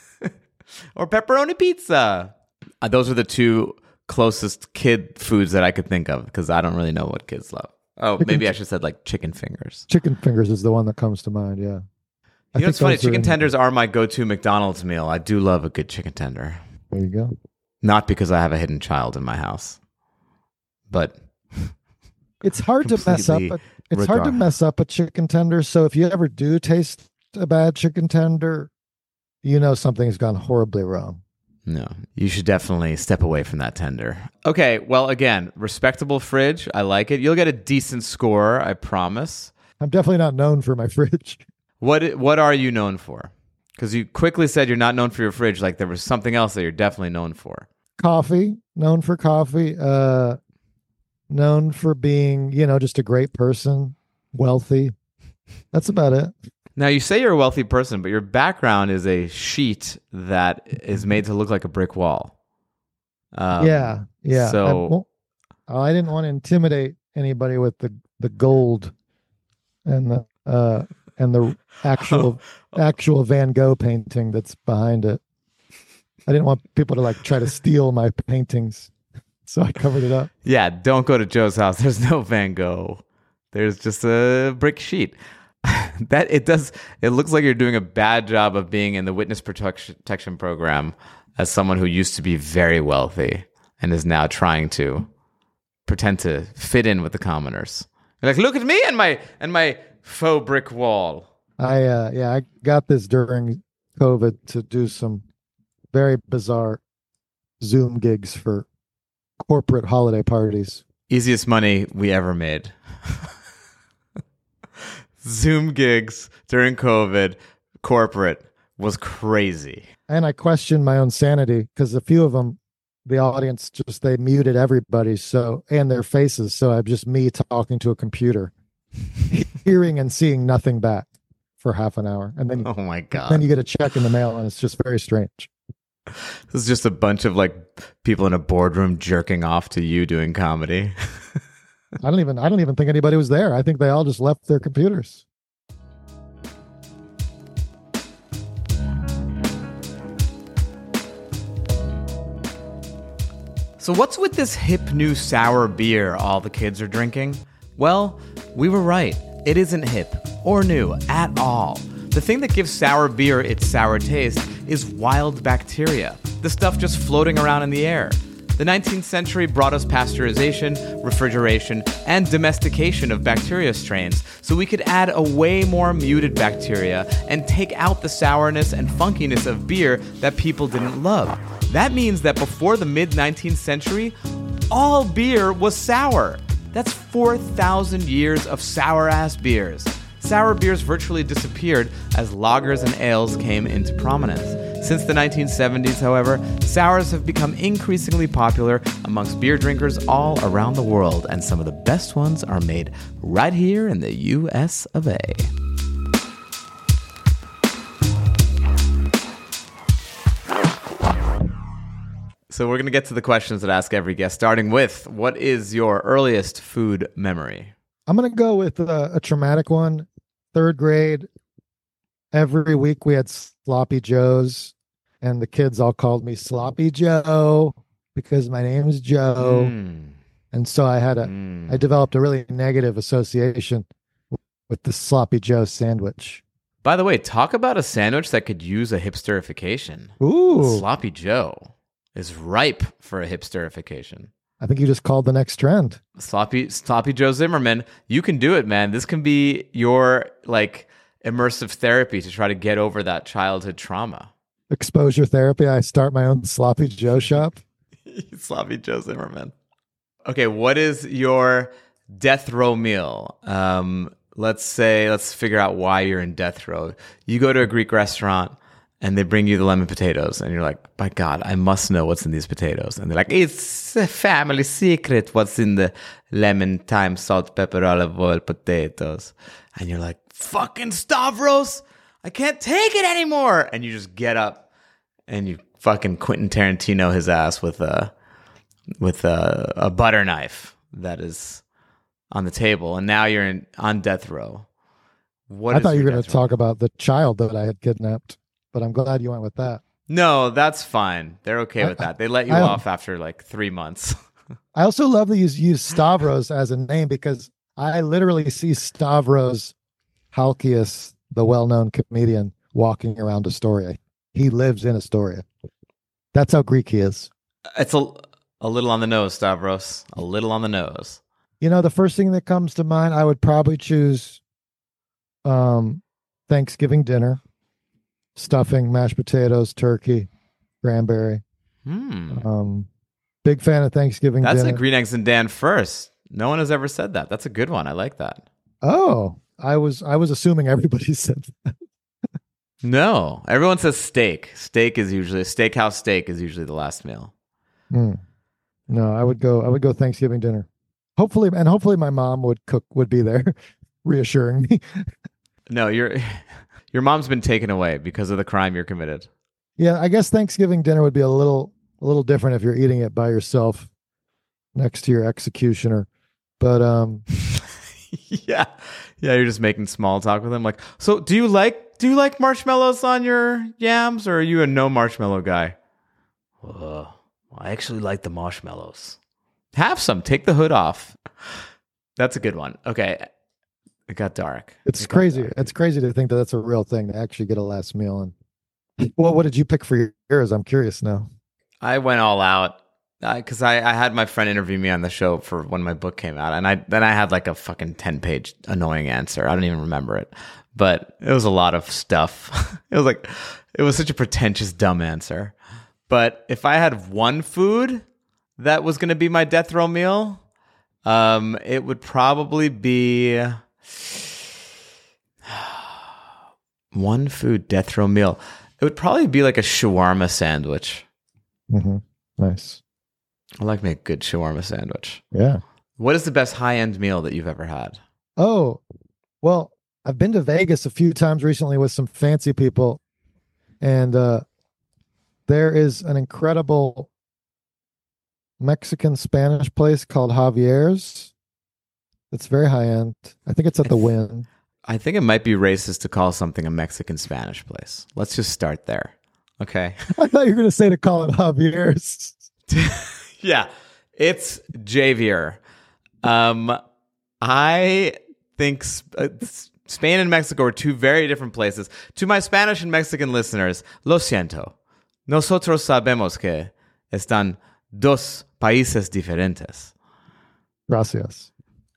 or pepperoni pizza? Uh, those are the two closest kid foods that I could think of because I don't really know what kids love. Oh, Chicken- maybe I should have said like chicken fingers. Chicken fingers is the one that comes to mind. Yeah. I You know, think it's funny. those are Chicken in- tenders are my go-to McDonald's meal. I do love a good chicken tender. There you go. Not because I have a hidden child in my house, but It's hard to mess up. Completely A, it's hard to regard- mess up a chicken tender. So if you ever do taste a bad chicken tender, you know something's gone horribly wrong. no, you should definitely step away from that tender. Okay, well, again, respectable fridge. I like it. You'll get a decent score, I promise. I'm definitely not known for my fridge. What What are you known for? Because you quickly said you're not known for your fridge. Like there was something else that you're definitely known for. Coffee, known for coffee. Uh, known for being, you know, just a great person, wealthy. That's about it. Now, you say you're a wealthy person, but your background is a sheet that is made to look like a brick wall. Um, yeah, yeah. so- I, well, I didn't want to intimidate anybody with the the gold and the uh and the actual actual Van Gogh painting that's behind it. I didn't want people to like try to steal my paintings, so I covered it up. Yeah, don't go to Joe's house. There's no Van Gogh. There's just a brick sheet. That it does. It looks like you're doing a bad job of being in the witness protection protection program as someone who used to be very wealthy and is now trying to pretend to fit in with the commoners. You're like, look at me and my and my faux brick wall. I uh yeah, I got this during COVID to do some very bizarre Zoom gigs for corporate holiday parties. Easiest money we ever made. Zoom gigs during COVID, corporate. was crazy. And I questioned my own sanity because a few of them, the audience just, they muted everybody. So, and their faces. So I'm just me talking to a computer, hearing and seeing nothing back for half an hour. And then, Oh my God. then you get a check in the mail and it's just very strange. This is just a bunch of like people in a boardroom jerking off to you doing comedy. I don't even, I don't even think anybody was there. I think they all just left their computers. So what's with this hip new sour beer all the kids are drinking? Well, we were right. It isn't hip or new at all. The thing that gives sour beer its sour taste is wild bacteria, the stuff just floating around in the air. The nineteenth century brought us pasteurization, refrigeration, and domestication of bacteria strains, so we could add a way more muted bacteria and take out the sourness and funkiness of beer that people didn't love. That means that before the mid-nineteenth century, all beer was sour. That's four thousand years of sour-ass beers. Sour beers virtually disappeared as lagers and ales came into prominence. Since the nineteen seventies, however, sours have become increasingly popular amongst beer drinkers all around the world, and some of the best ones are made right here in the U S of A. So we're going to get to the questions that I ask every guest, starting with, what is your earliest food memory? I'm going to go with a, a traumatic one. Third grade, every week we had Sloppy Joes, and the kids all called me Sloppy Joe because my name is Joe. Mm. And so I had a, Mm. I developed a really negative association with the Sloppy Joe sandwich. By the way, talk about a sandwich that could use a hipsterification. Ooh, Sloppy Joe is ripe for a hipsterification. I think you just called the next trend. Sloppy Sloppy Joe Zimmerman, you can do it, man. This can be your like immersive therapy to try to get over that childhood trauma. Exposure therapy. I start my own Sloppy Joe shop. Sloppy Joe Zimmerman. Okay, what is your death row meal? Um, let's say, let's figure out why you're in death row. You go to a Greek restaurant and they bring you the lemon potatoes, and you're like, my God, I must know what's in these potatoes. And they're like, it's a family secret what's in the lemon, thyme, salt, pepper, olive oil potatoes. And you're like, fucking Stavros, I can't take it anymore. And you just get up and you fucking Quentin Tarantino his ass with a with a, a butter knife that is on the table, and now you're in, on death row. What I is thought you your were going death to row? talk about the child that I had kidnapped, but I'm glad you went with that. No, that's fine. They're okay I- with that. They let you I- off after like three months. I also love that you use Stavros as a name because I literally see Stavros Halkias, the well-known comedian, walking around Astoria. He lives in Astoria. That's how Greek he is. It's a a little on the nose, Stavros. A little on the nose. You know, the first thing that comes to mind, I would probably choose um, Thanksgiving dinner, stuffing, mashed potatoes, turkey, cranberry. Hmm. Um, big fan of Thanksgiving That's dinner. a Green Eggs and Dan first. No one has ever said that. That's a good one. I like that. Oh, I was I was assuming everybody said that. No, everyone says steak. Steak is usually steakhouse steak is usually the last meal. Hmm. No, I would go. I would go Thanksgiving dinner. Hopefully, and hopefully, my mom would cook. Would be there, reassuring me. No, your your mom's been taken away because of the crime you're committed. Yeah, I guess Thanksgiving dinner would be a little a little different if you're eating it by yourself next to your executioner. But um, yeah, yeah, you're just making small talk with him. Like, so do you like do you like marshmallows on your yams, or are you a no marshmallow guy? Uh, I actually like the marshmallows. Have some. Take the hood off. That's a good one. Okay, it got dark. it's It got crazy. dark. It's crazy to think that that's a real thing to actually get a last meal. And well, what did you pick for yours? I'm curious now. I went all out because I, I, I had my friend interview me on the show for when my book came out, and I then I had like a fucking ten page annoying answer. I don't even remember it, but it was a lot of stuff. It was like it was such a pretentious, dumb answer. But if I had one food that was going to be my death row meal, um, it would probably be one food death row meal. It would probably be like a shawarma sandwich. Mm-hmm. Nice. I like me a good shawarma sandwich. Yeah. What is the best high-end meal that you've ever had? Oh, well, I've been to Vegas a few times recently with some fancy people, and uh, there is an incredible Mexican Spanish place called Javier's. It's very high end. I think it's at the Wynn. I think it might be racist to call something a Mexican Spanish place. Let's just start there. Okay. I thought you were going to say to call it Javier's. Yeah, it's Javier. Um, I think Sp- uh, Spain and Mexico are two very different places. To my Spanish and Mexican listeners, lo siento. Nosotros sabemos que están dos países diferentes. Gracias.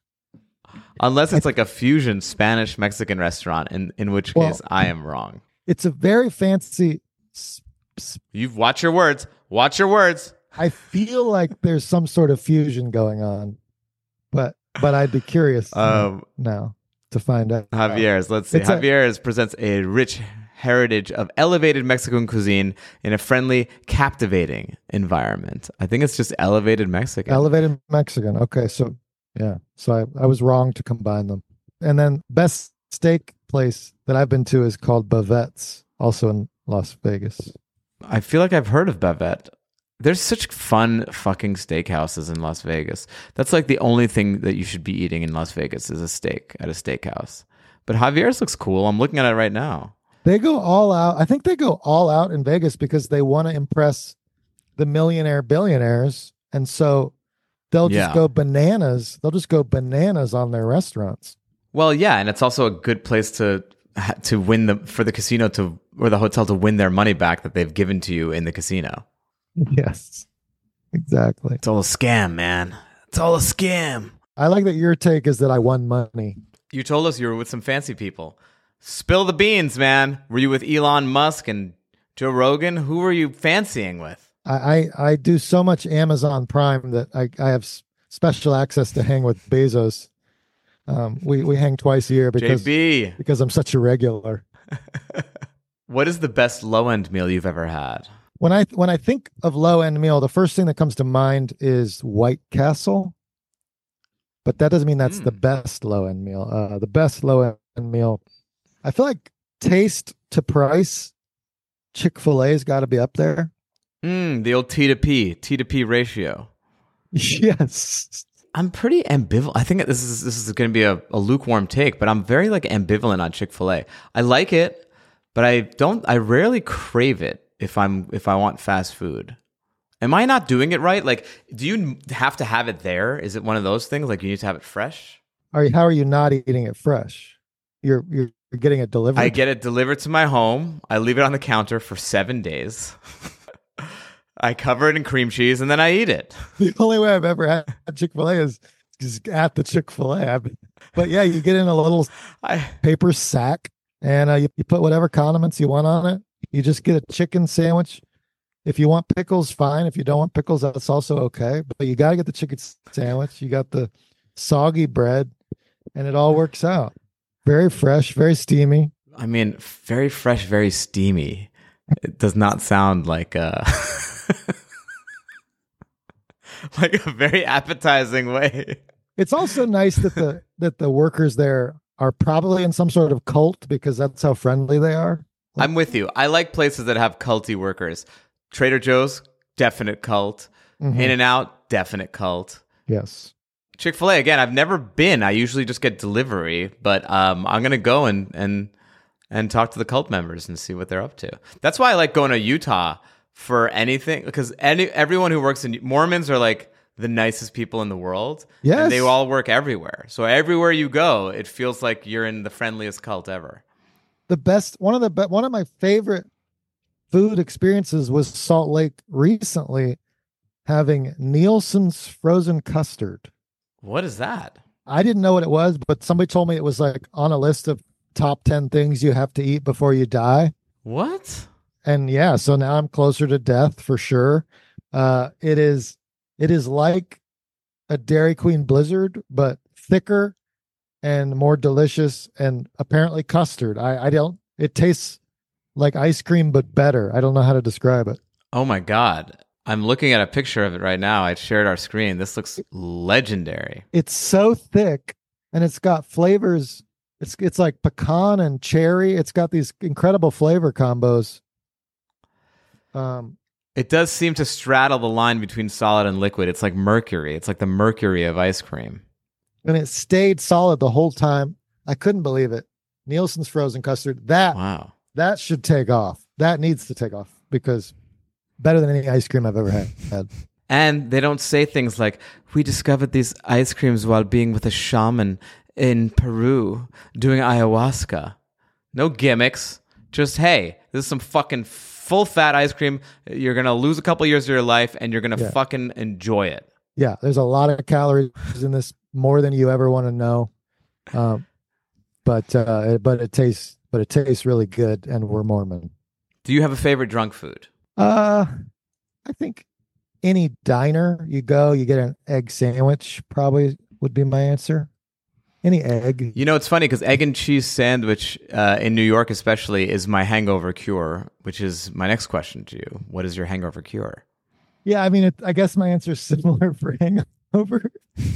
Unless it's like a fusion Spanish-Mexican restaurant, in, in which Well, case I am wrong. It's a very fancy. s- s- You watch your words. Watch your words. I feel like there's some sort of fusion going on, but but I'd be curious Um, now to find out. Javier's. Let's see. It's a- Javier's presents a rich heritage of elevated Mexican cuisine in a friendly, captivating environment. I think it's just elevated Mexican. Elevated Mexican. Okay, so yeah, so I, I was wrong to combine them. And then best steak place that I've been to is called Bavette's, also in Las Vegas. I feel like I've heard of Bavette. There's such fun fucking steakhouses in Las Vegas. That's like the only thing that you should be eating in Las Vegas is a steak at a steakhouse. But Javier's looks cool. I'm looking at it right now. They go all out. I think they go all out in Vegas because they want to impress the millionaire billionaires. And so they'll just Yeah. go bananas. They'll just go bananas on their restaurants. Well, yeah, and it's also a good place to to win the for the casino to or the hotel to win their money back that they've given to you in the casino. Yes, exactly. It's all a scam, man. It's all a scam. I like that your take is that I won money. You told us you were with some fancy people. Spill the beans, man. Were you with Elon Musk and Joe Rogan? Who were you fancying with? I, I, I do so much Amazon Prime that I, I have s- special access to hang with Bezos. Um, we, we hang twice a year because, J B, because I'm such a regular. what is the best low-end meal you've ever had? When I when I think of low end meal, the first thing that comes to mind is White Castle, but that doesn't mean that's Mm. the best low end meal. Uh, the best low end meal, I feel like taste to price, Chick-fil-A's got to be up there. Mm, the old T to P, T to P ratio. Yes, I'm pretty ambivalent. I think this is this is going to be a, a lukewarm take, but I'm very like ambivalent on Chick-fil-A. I like it, but I don't. I rarely crave it if I'm if I want fast food. Am I not doing it right? Like, do you have to have it there? Is it one of those things like you need to have it fresh? are you? How are you not eating it fresh? You're you're, you're getting it delivered. I get it delivered to my home. I leave it on the counter for seven days. I cover it in cream cheese and then I eat it. The only way I've ever had Chick-fil-A is just at the Chick-fil-A. I've- But yeah, you get in a little I paper sack and uh, you, you put whatever condiments you want on it. You just get a chicken sandwich. If you want pickles, fine. If you don't want pickles, that's also okay. But you got to get the chicken s- sandwich. You got the soggy bread, and it all works out. Very fresh, very steamy. I mean, very fresh, very steamy. It does not sound like a like a very appetizing way. It's also nice that the that the workers there are probably in some sort of cult because that's how friendly they are. I'm with you. I like places that have culty workers. Trader Joe's, definite cult. Mhm. In and Out, definite cult. Yes. Chick-fil-A, again, I've never been. I usually just get delivery, but um, I'm gonna go and and and talk to the cult members and see what they're up to. That's why I like going to Utah for anything, because any everyone who works in Mormons are like the nicest people in the world. Yes. And they all work everywhere. So everywhere you go, it feels like you're in the friendliest cult ever. The best one of the be- one of my favorite food experiences was Salt Lake recently having Nielsen's frozen custard. What is that? I didn't know what it was, but somebody told me it was like on a list of top ten things you have to eat before you die. What? And yeah, so now I'm closer to death for sure. Uh, it is, it is like a Dairy Queen Blizzard, but thicker and more delicious and apparently custard. I, I don't, it tastes like ice cream, but better. I don't know how to describe it. Oh my God. I'm looking at a picture of it right now. I shared our screen. This looks legendary. It's so thick and it's got flavors. It's it's like pecan and cherry. It's got these incredible flavor combos. Um, It does seem to straddle the line between solid and liquid. It's like mercury. It's like the mercury of ice cream. and it stayed solid the whole time. I couldn't believe it. Nielsen's frozen custard. That Wow. that should take off. That needs to take off because better than any ice cream I've ever had. had. And they don't say things like, we discovered these ice creams while being with a shaman in Peru doing ayahuasca. No gimmicks. Just, hey, this is some fucking full fat ice cream. You're going to lose a couple years of your life and you're going to Yeah. fucking enjoy it. Yeah, there's a lot of calories in this, more than you ever want to know. Um, but uh, but it tastes but it tastes really good, and we're Mormon. Do you have a favorite drunk food? Uh, I think any diner you go, you get an egg sandwich. Probably would be my answer. Any egg. You know, it's funny because egg and cheese sandwich uh, in New York especially is my hangover cure, which is my next question to you. What is your hangover cure? Yeah, I mean, it, I guess my answer is similar for hangover,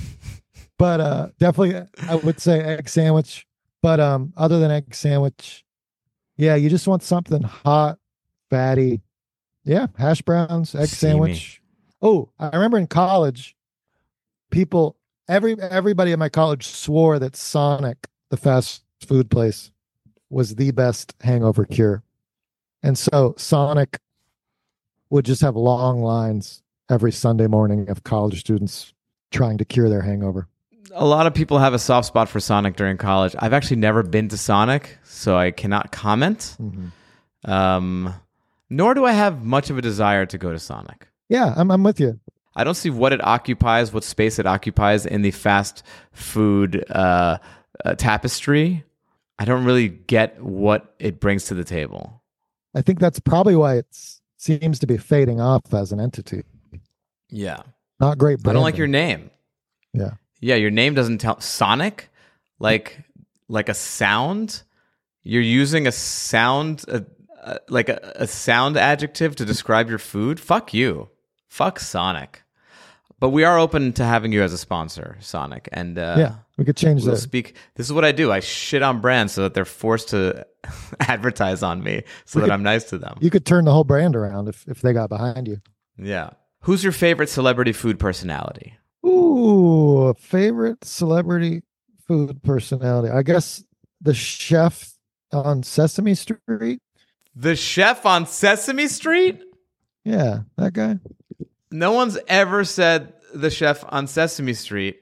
but uh, definitely I would say egg sandwich. But um, other than egg sandwich, yeah, you just want something hot, fatty. Yeah, hash browns, egg Steamy. sandwich. Oh, I remember in college, people, every everybody in my college swore that Sonic, the fast food place, was the best hangover cure, and so Sonic would just have long lines every Sunday morning of college students trying to cure their hangover. A lot of people have a soft spot for Sonic during college. I've actually never been to Sonic, so I cannot comment. Mm-hmm. Um, nor do I have much of a desire to go to Sonic. Yeah, I'm I'm with you. I don't see what it occupies, what space it occupies in the fast food uh, uh, tapestry. I don't really get what it brings to the table. I think that's probably why it seems to be fading off as an entity. Yeah. Not great I don't like branding. your name. Yeah. Yeah, your name doesn't tell Sonic, like like a sound. You're using a sound, uh, uh, like a, a sound adjective to describe your food. Fuck you. Fuck Sonic. But we are open to having you as a sponsor, Sonic, and uh, Yeah, we could change we'll that. speak. This is what I do. I shit on brands so that they're forced to advertise on me, so We that could- I'm nice to them. You could turn the whole brand around if, if they got behind you. Yeah. Who's your favorite celebrity food personality? Ooh, a favorite celebrity food personality. I guess the chef on Sesame Street. The chef on Sesame Street? Yeah, that guy. No one's ever said the chef on Sesame Street.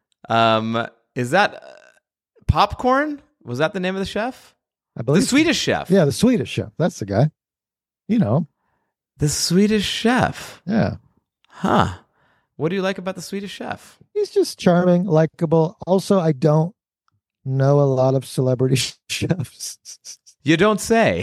Um, is that uh, Popcorn? Was that the name of the chef? I The believe. Swedish chef. Yeah, the Swedish chef. That's the guy. You know. The Swedish chef. Yeah. Huh. What do you like about the Swedish chef? He's just charming, likable. Also, I don't know a lot of celebrity chefs. You don't say.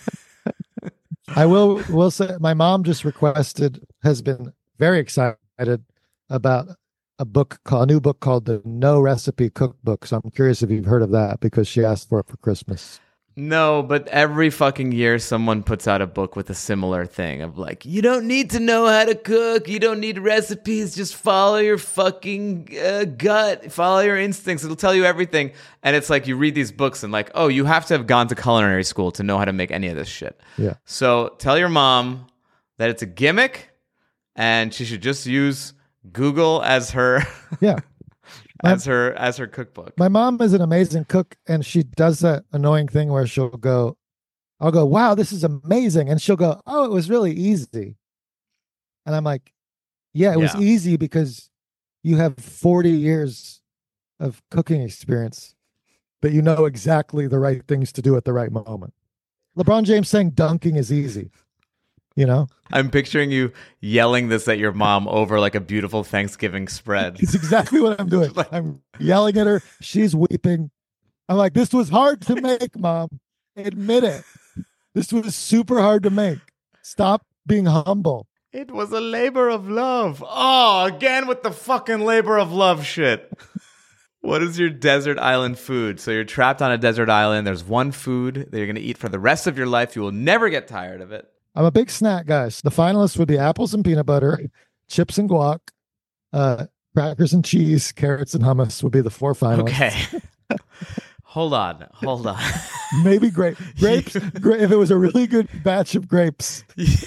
I will will say my mom just requested, has been very excited about a book called, a new book called the No Recipe Cookbook. So I'm curious if you've heard of that because she asked for it for Christmas. No, but every fucking year someone puts out a book with a similar thing of like, you don't need to know how to cook. You don't need recipes. Just follow your fucking uh, gut. Follow your instincts. It'll tell you everything. And it's like you read these books and like, oh, you have to have gone to culinary school to know how to make any of this shit. Yeah. So tell your mom that it's a gimmick and she should just use Google as her Yeah. as her as her cookbook. My mom is an amazing cook, and she does that annoying thing where she'll go, I'll go, wow, this is amazing. And she'll go, oh, it was really easy. And I'm like, yeah, it was Yeah. easy because you have forty years of cooking experience that you know exactly the right things to do at the right moment. LeBron James saying dunking is easy, you know? I'm picturing you yelling this at your mom over like a beautiful Thanksgiving spread. It's exactly what I'm doing. I'm yelling at her. She's weeping. I'm like, this was hard to make, Mom. Admit it. This was super hard to make. Stop being humble. It was a labor of love. Oh, again with the fucking labor of love shit. What is your desert island food? So you're trapped on a desert island. There's one food that you're going to eat for the rest of your life. You will never get tired of it. I'm a big snack guy. So the finalists would be apples and peanut butter, chips and guac, uh, crackers and cheese, carrots and hummus would be the four finalists. Okay. Hold on. Hold on. Maybe grape grapes. gra- if it was a really good batch of grapes.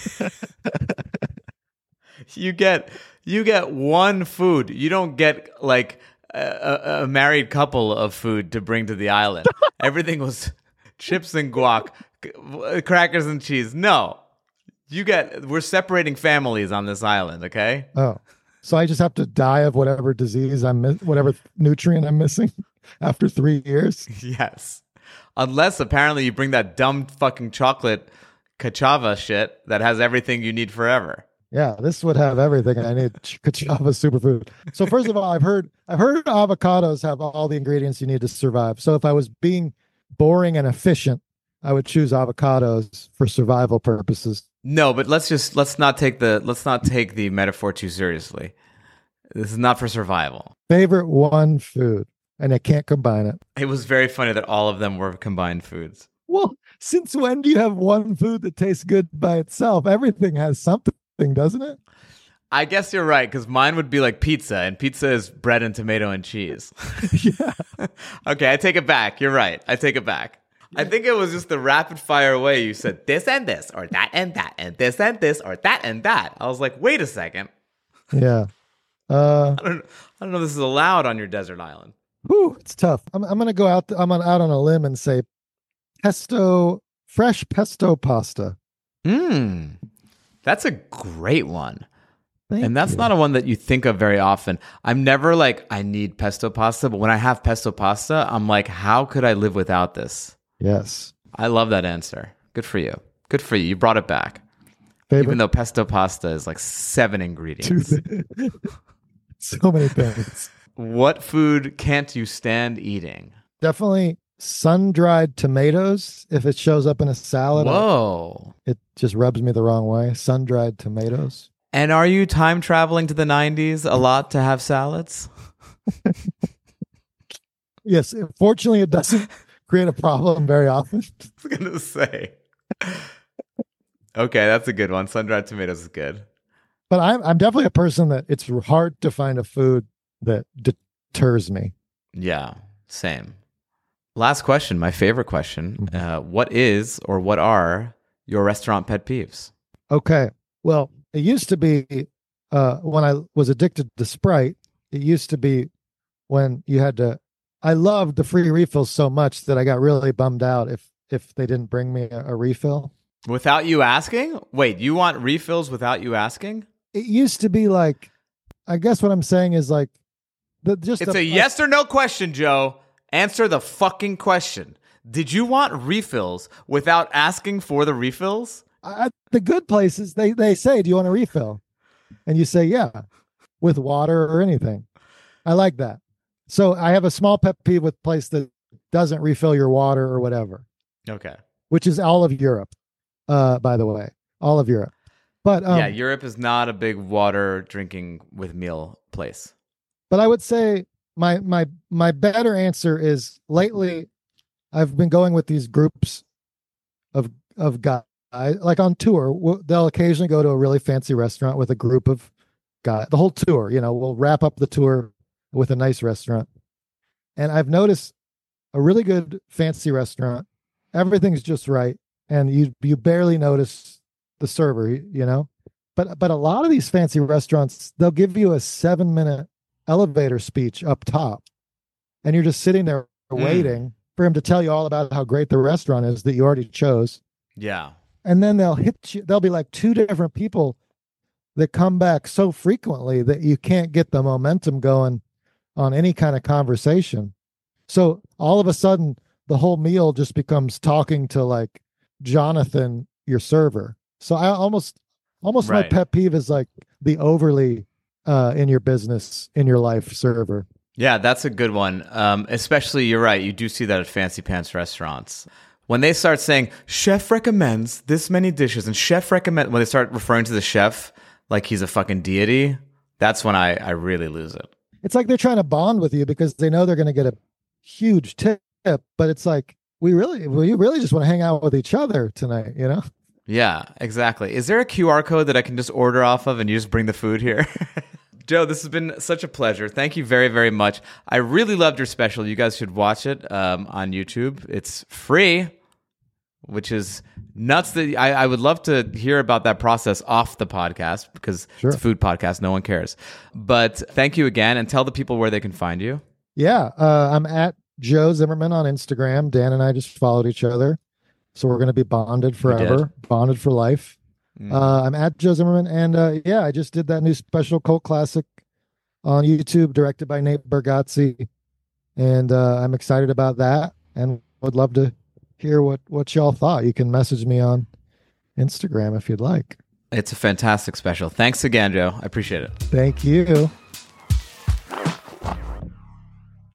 you get you get one food. You don't get like a, a married couple of food to bring to the island. Everything was chips and guac, crackers and cheese. No. You get we're separating families on this island, okay? Oh. So I just have to die of whatever disease I'm mi- whatever nutrient I'm missing after three years? Yes. Unless apparently you bring that dumb fucking chocolate cachava shit that has everything you need forever. Yeah, this would have everything I need. Cachava superfood. So first of all, I've heard I've heard avocados have all the ingredients you need to survive. So if I was being boring and efficient, I would choose avocados for survival purposes. No, but let's just let's not take the let's not take the metaphor too seriously. This is not for survival. Favorite one food, and I can't combine it. It was very funny that all of them were combined foods. Well, since when do you have one food that tastes good by itself? Everything has something, doesn't it? I guess you're right, because mine would be like pizza, and pizza is bread and tomato and cheese. Yeah. Okay, I take it back. You're right. I take it back. I think it was just the rapid fire way you said this and this, or that and that, and this and this, or that and that. I was like, wait a second. Yeah. Uh, I don't, I don't know if this is allowed on your desert island. whew, it's tough. I'm I'm gonna go out. I'm on, out on a limb and say pesto, fresh pesto pasta. Mmm. That's a great one. Thank and that's you. not a one that you think of very often. I'm never like, I need pesto pasta, but when I have pesto pasta, I'm like, how could I live without this? Yes. I love that answer. Good for you. Good for you. You brought it back. Favorite Even though pesto pasta is like seven ingredients. So many things. What food can't you stand eating? Definitely sun-dried tomatoes. If it shows up in a salad, Whoa. it just rubs me the wrong way. Sun-dried tomatoes. And are you time traveling to the nineties a lot to have salads? Yes. Fortunately, it doesn't create a problem very often. I was going to say. Okay, that's a good one. Sun-dried tomatoes is good. But I'm I'm definitely a person that it's hard to find a food that deters me. Yeah, same. Last question, my favorite question. Uh, what is or what are your restaurant pet peeves? Okay. Well, it used to be uh, when I was addicted to Sprite, it used to be when you had to, I loved the free refills so much that I got really bummed out if, if they didn't bring me a, a refill. Without you asking? Wait, you want refills without you asking? It used to be like, I guess what I'm saying is like, the, just It's the, a yes or no question, Joe. Answer the fucking question. Did you want refills without asking for the refills? I, the good places, they, they say, do you want a refill? And you say, yeah, with water or anything. I like that. So I have a small pet peeve with place that doesn't refill your water or whatever, Okay. which is all of Europe, uh, by the way, all of Europe. But um, yeah, Europe is not a big water drinking with meal place. But I would say my my my better answer is lately I've been going with these groups of of guys like on tour. We'll, they'll occasionally go to a really fancy restaurant with a group of guys. The whole tour, you know, we'll wrap up the tour with a nice restaurant. And I've noticed a really good fancy restaurant, everything's just right, and you you barely notice the server, you know. But but a lot of these fancy restaurants, they'll give you a seven minute elevator speech up top, and you're just sitting there Mm. waiting for him to tell you all about how great the restaurant is that you already chose. Yeah. And then they'll hit you. There'll be like two different people that come back so frequently that you can't get the momentum going on any kind of conversation. So all of a sudden, the whole meal just becomes talking to like Jonathan, your server. So I almost, almost Right. my pet peeve is like the overly uh, in your business, in your life server. Yeah, that's a good one. Um, especially, you're right. You do see that at fancy pants restaurants. When they start saying, chef recommends this many dishes, and chef recommend, when they start referring to the chef like he's a fucking deity, that's when I, I really lose it. it's like they're trying to bond with you because they know they're going to get a huge tip, but it's like, we really, we really just want to hang out with each other tonight, you know? Yeah, exactly. Is there a Q R code that I can just order off of and you just bring the food here? Joe, this has been such a pleasure. Thank you very, very much. I really loved your special. You guys should watch it um, on YouTube. It's free, which is nuts. That I, I would love to hear about that process off the podcast because Sure. it's a food podcast. No one cares. But thank you again, and tell the people where they can find you. Yeah. Uh, I'm at Joe Zimmerman on Instagram. Dan and I just followed each other. So we're going to be bonded forever, bonded for life. Mm. Uh, I'm at Joe Zimmerman. And uh, yeah, I just did that new special cult classic on YouTube directed by Nate Bargatze. And uh, I'm excited about that and would love to hear what, what y'all thought. You can message me on Instagram if you'd like. It's a fantastic special. Thanks again, Joe. I appreciate it. Thank you.